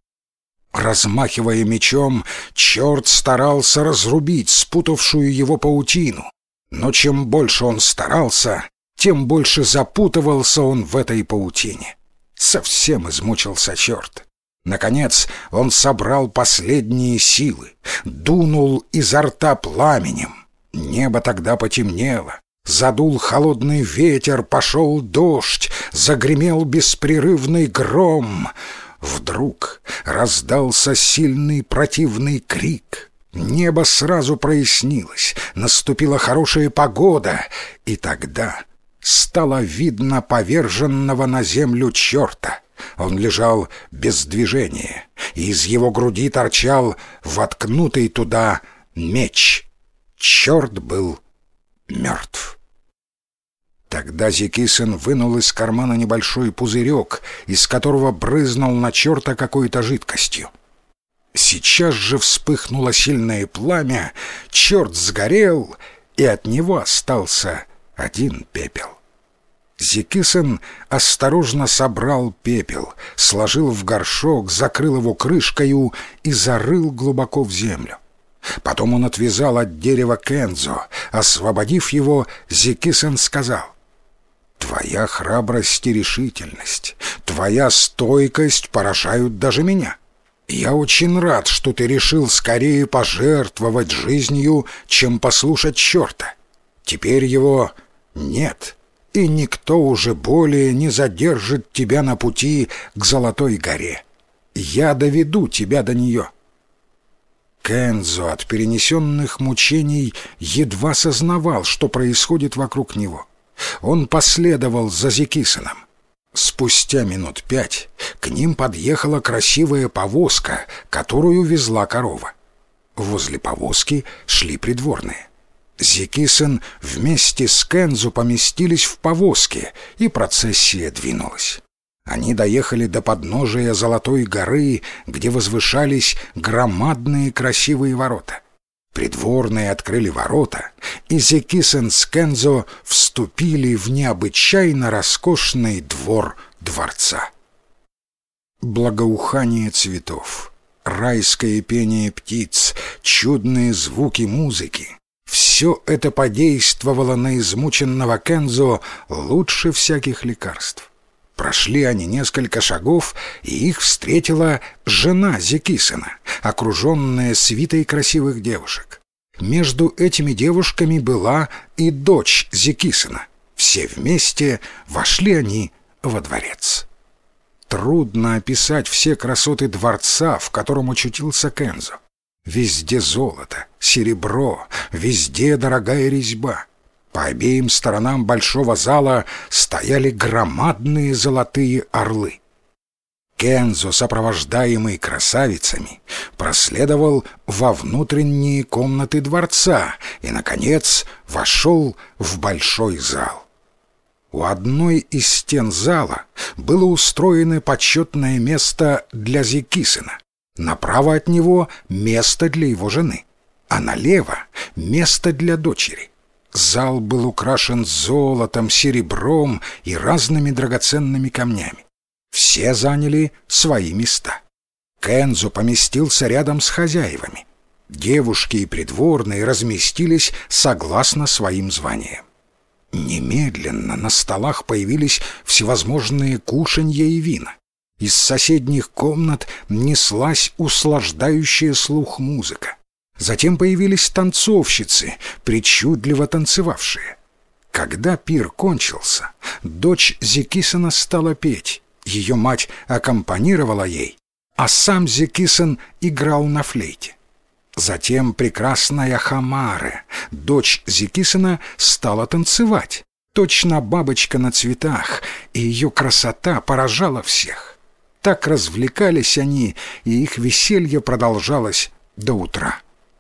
Размахивая мечом, черт старался разрубить спутавшую его паутину. Но чем больше он старался, тем больше запутывался он в этой паутине. Совсем измучился черт. Наконец он собрал последние силы, дунул изо рта пламенем. Небо тогда потемнело, задул холодный ветер, пошел дождь, загремел беспрерывный гром. Вдруг раздался сильный противный крик. Небо сразу прояснилось, наступила хорошая погода, и тогда стало видно поверженного на землю черта. Он лежал без движения, и из его груди торчал воткнутый туда меч. Черт был мертв. Тогда Зикисен вынул из кармана небольшой пузырек, из которого брызнул на черта какой-то жидкостью. Сейчас же вспыхнуло сильное пламя, черт сгорел, и от него остался один пепел. Зикисен осторожно собрал пепел, сложил в горшок, закрыл его крышкою и зарыл глубоко в землю. Потом он отвязал от дерева Кензо. Освободив его, Зикисен сказал: «Твоя храбрость и решительность, твоя стойкость поражают даже меня. Я очень рад, что ты решил скорее пожертвовать жизнью, чем послушать черта. Теперь его нет, и никто уже более не задержит тебя на пути к Золотой горе. Я доведу тебя до нее». Кензо от перенесенных мучений едва сознавал, что происходит вокруг него. Он последовал за Зикисеном. Спустя минут 5 к ним подъехала красивая повозка, которую везла корова. Возле повозки шли придворные. Зикисэн вместе с Кензо поместились в повозке, и процессия двинулась. Они доехали до подножия Золотой горы, где возвышались громадные красивые ворота. Придворные открыли ворота, и Зикисэн с Кензо вступили в необычайно роскошный двор дворца. Благоухание цветов, райское пение птиц, чудные звуки музыки — все это подействовало на измученного Кензо лучше всяких лекарств. Прошли они несколько шагов, и их встретила жена Зикисена, окруженная свитой красивых девушек. Между этими девушками была и дочь Зикисена. Все вместе вошли они во дворец. Трудно описать все красоты дворца, в котором очутился Кензо. Везде золото, серебро, везде дорогая резьба. По обеим сторонам большого зала стояли громадные золотые орлы. Кензо, сопровождаемый красавицами, проследовал во внутренние комнаты дворца и, наконец, вошел в большой зал. У одной из стен зала было устроено почетное место для Зикисена. Направо от него место для его жены, а налево место для дочери. Зал был украшен золотом, серебром и разными драгоценными камнями. Все заняли свои места. Кензо поместился рядом с хозяевами. Девушки и придворные разместились согласно своим званиям. Немедленно на столах появились всевозможные кушанья и вина. Из соседних комнат неслась услаждающая слух музыка. Затем появились танцовщицы, причудливо танцевавшие. Когда пир кончился, дочь Зикисена стала петь. Ее мать аккомпанировала ей, а сам Зикисен играл на флейте. Затем прекрасная Хамаре, дочь Зикисена, стала танцевать. Точно бабочка на цветах, и ее красота поражала всех. Так развлекались они, и их веселье продолжалось до утра.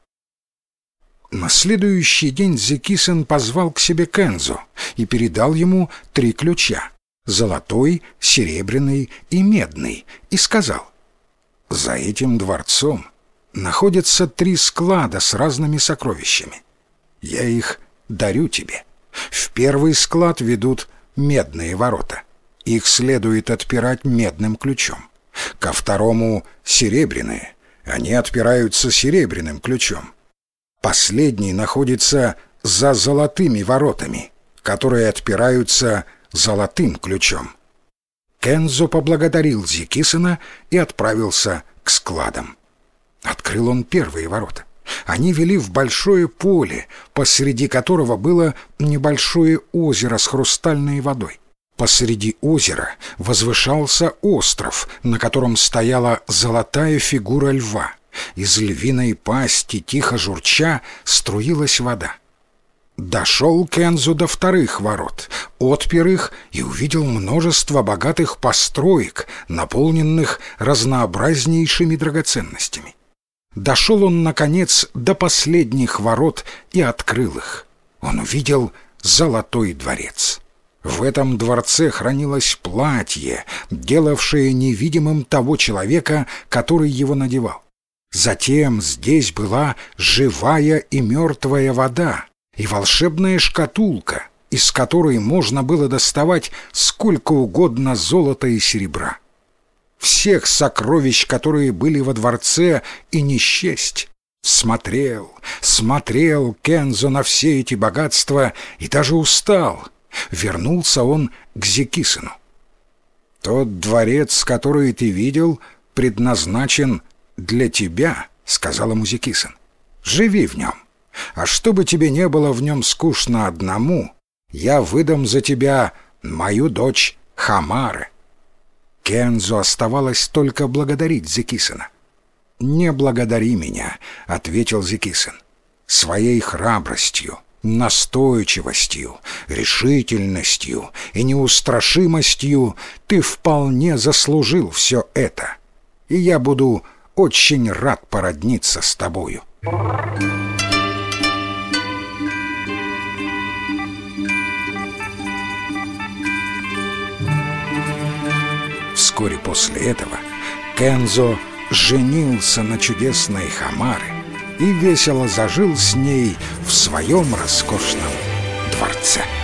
На следующий день Зикисен позвал к себе Кензо и передал ему 3 ключа — золотой, серебряный и медный, и сказал: «За этим дворцом находятся 3 склада с разными сокровищами. Я их дарю тебе. В первый склад ведут медные ворота. Их следует отпирать медным ключом. Ко второму — серебряные. Они отпираются серебряным ключом. Последний находится за золотыми воротами, которые отпираются золотым ключом». Кензо поблагодарил Зикисена и отправился к складам. Открыл он первые ворота. Они вели в большое поле, посреди которого было небольшое озеро с хрустальной водой. Посреди озера возвышался остров, на котором стояла золотая фигура льва. Из львиной пасти, тихо журча, струилась вода. Дошел Кензо до вторых ворот, отпер их и увидел множество богатых построек, наполненных разнообразнейшими драгоценностями. Дошел он, наконец, до последних ворот и открыл их. Он увидел золотой дворец. В этом дворце хранилось платье, делавшее невидимым того человека, который его надевал. Затем здесь была живая и мертвая вода и волшебная шкатулка, из которой можно было доставать сколько угодно золота и серебра. Всех сокровищ, которые были во дворце, и не счесть. Смотрел Кензо на все эти богатства и даже устал. Вернулся он к Зикисену. «Тот дворец, который ты видел, предназначен для тебя», — сказал ему Зикисен. «Живи в нем. А чтобы тебе не было в нем скучно одному, я выдам за тебя мою дочь Хамаре». Кензо оставалось только благодарить Зикисена. «Не благодари меня», — ответил Зикисен. «Своей храбростью, настойчивостью, решительностью и неустрашимостью ты вполне заслужил все это, и я буду очень рад породниться с тобою». вскоре после этого Кензо женился на чудесной Хамаре и весело зажил с ней в своем роскошном дворце.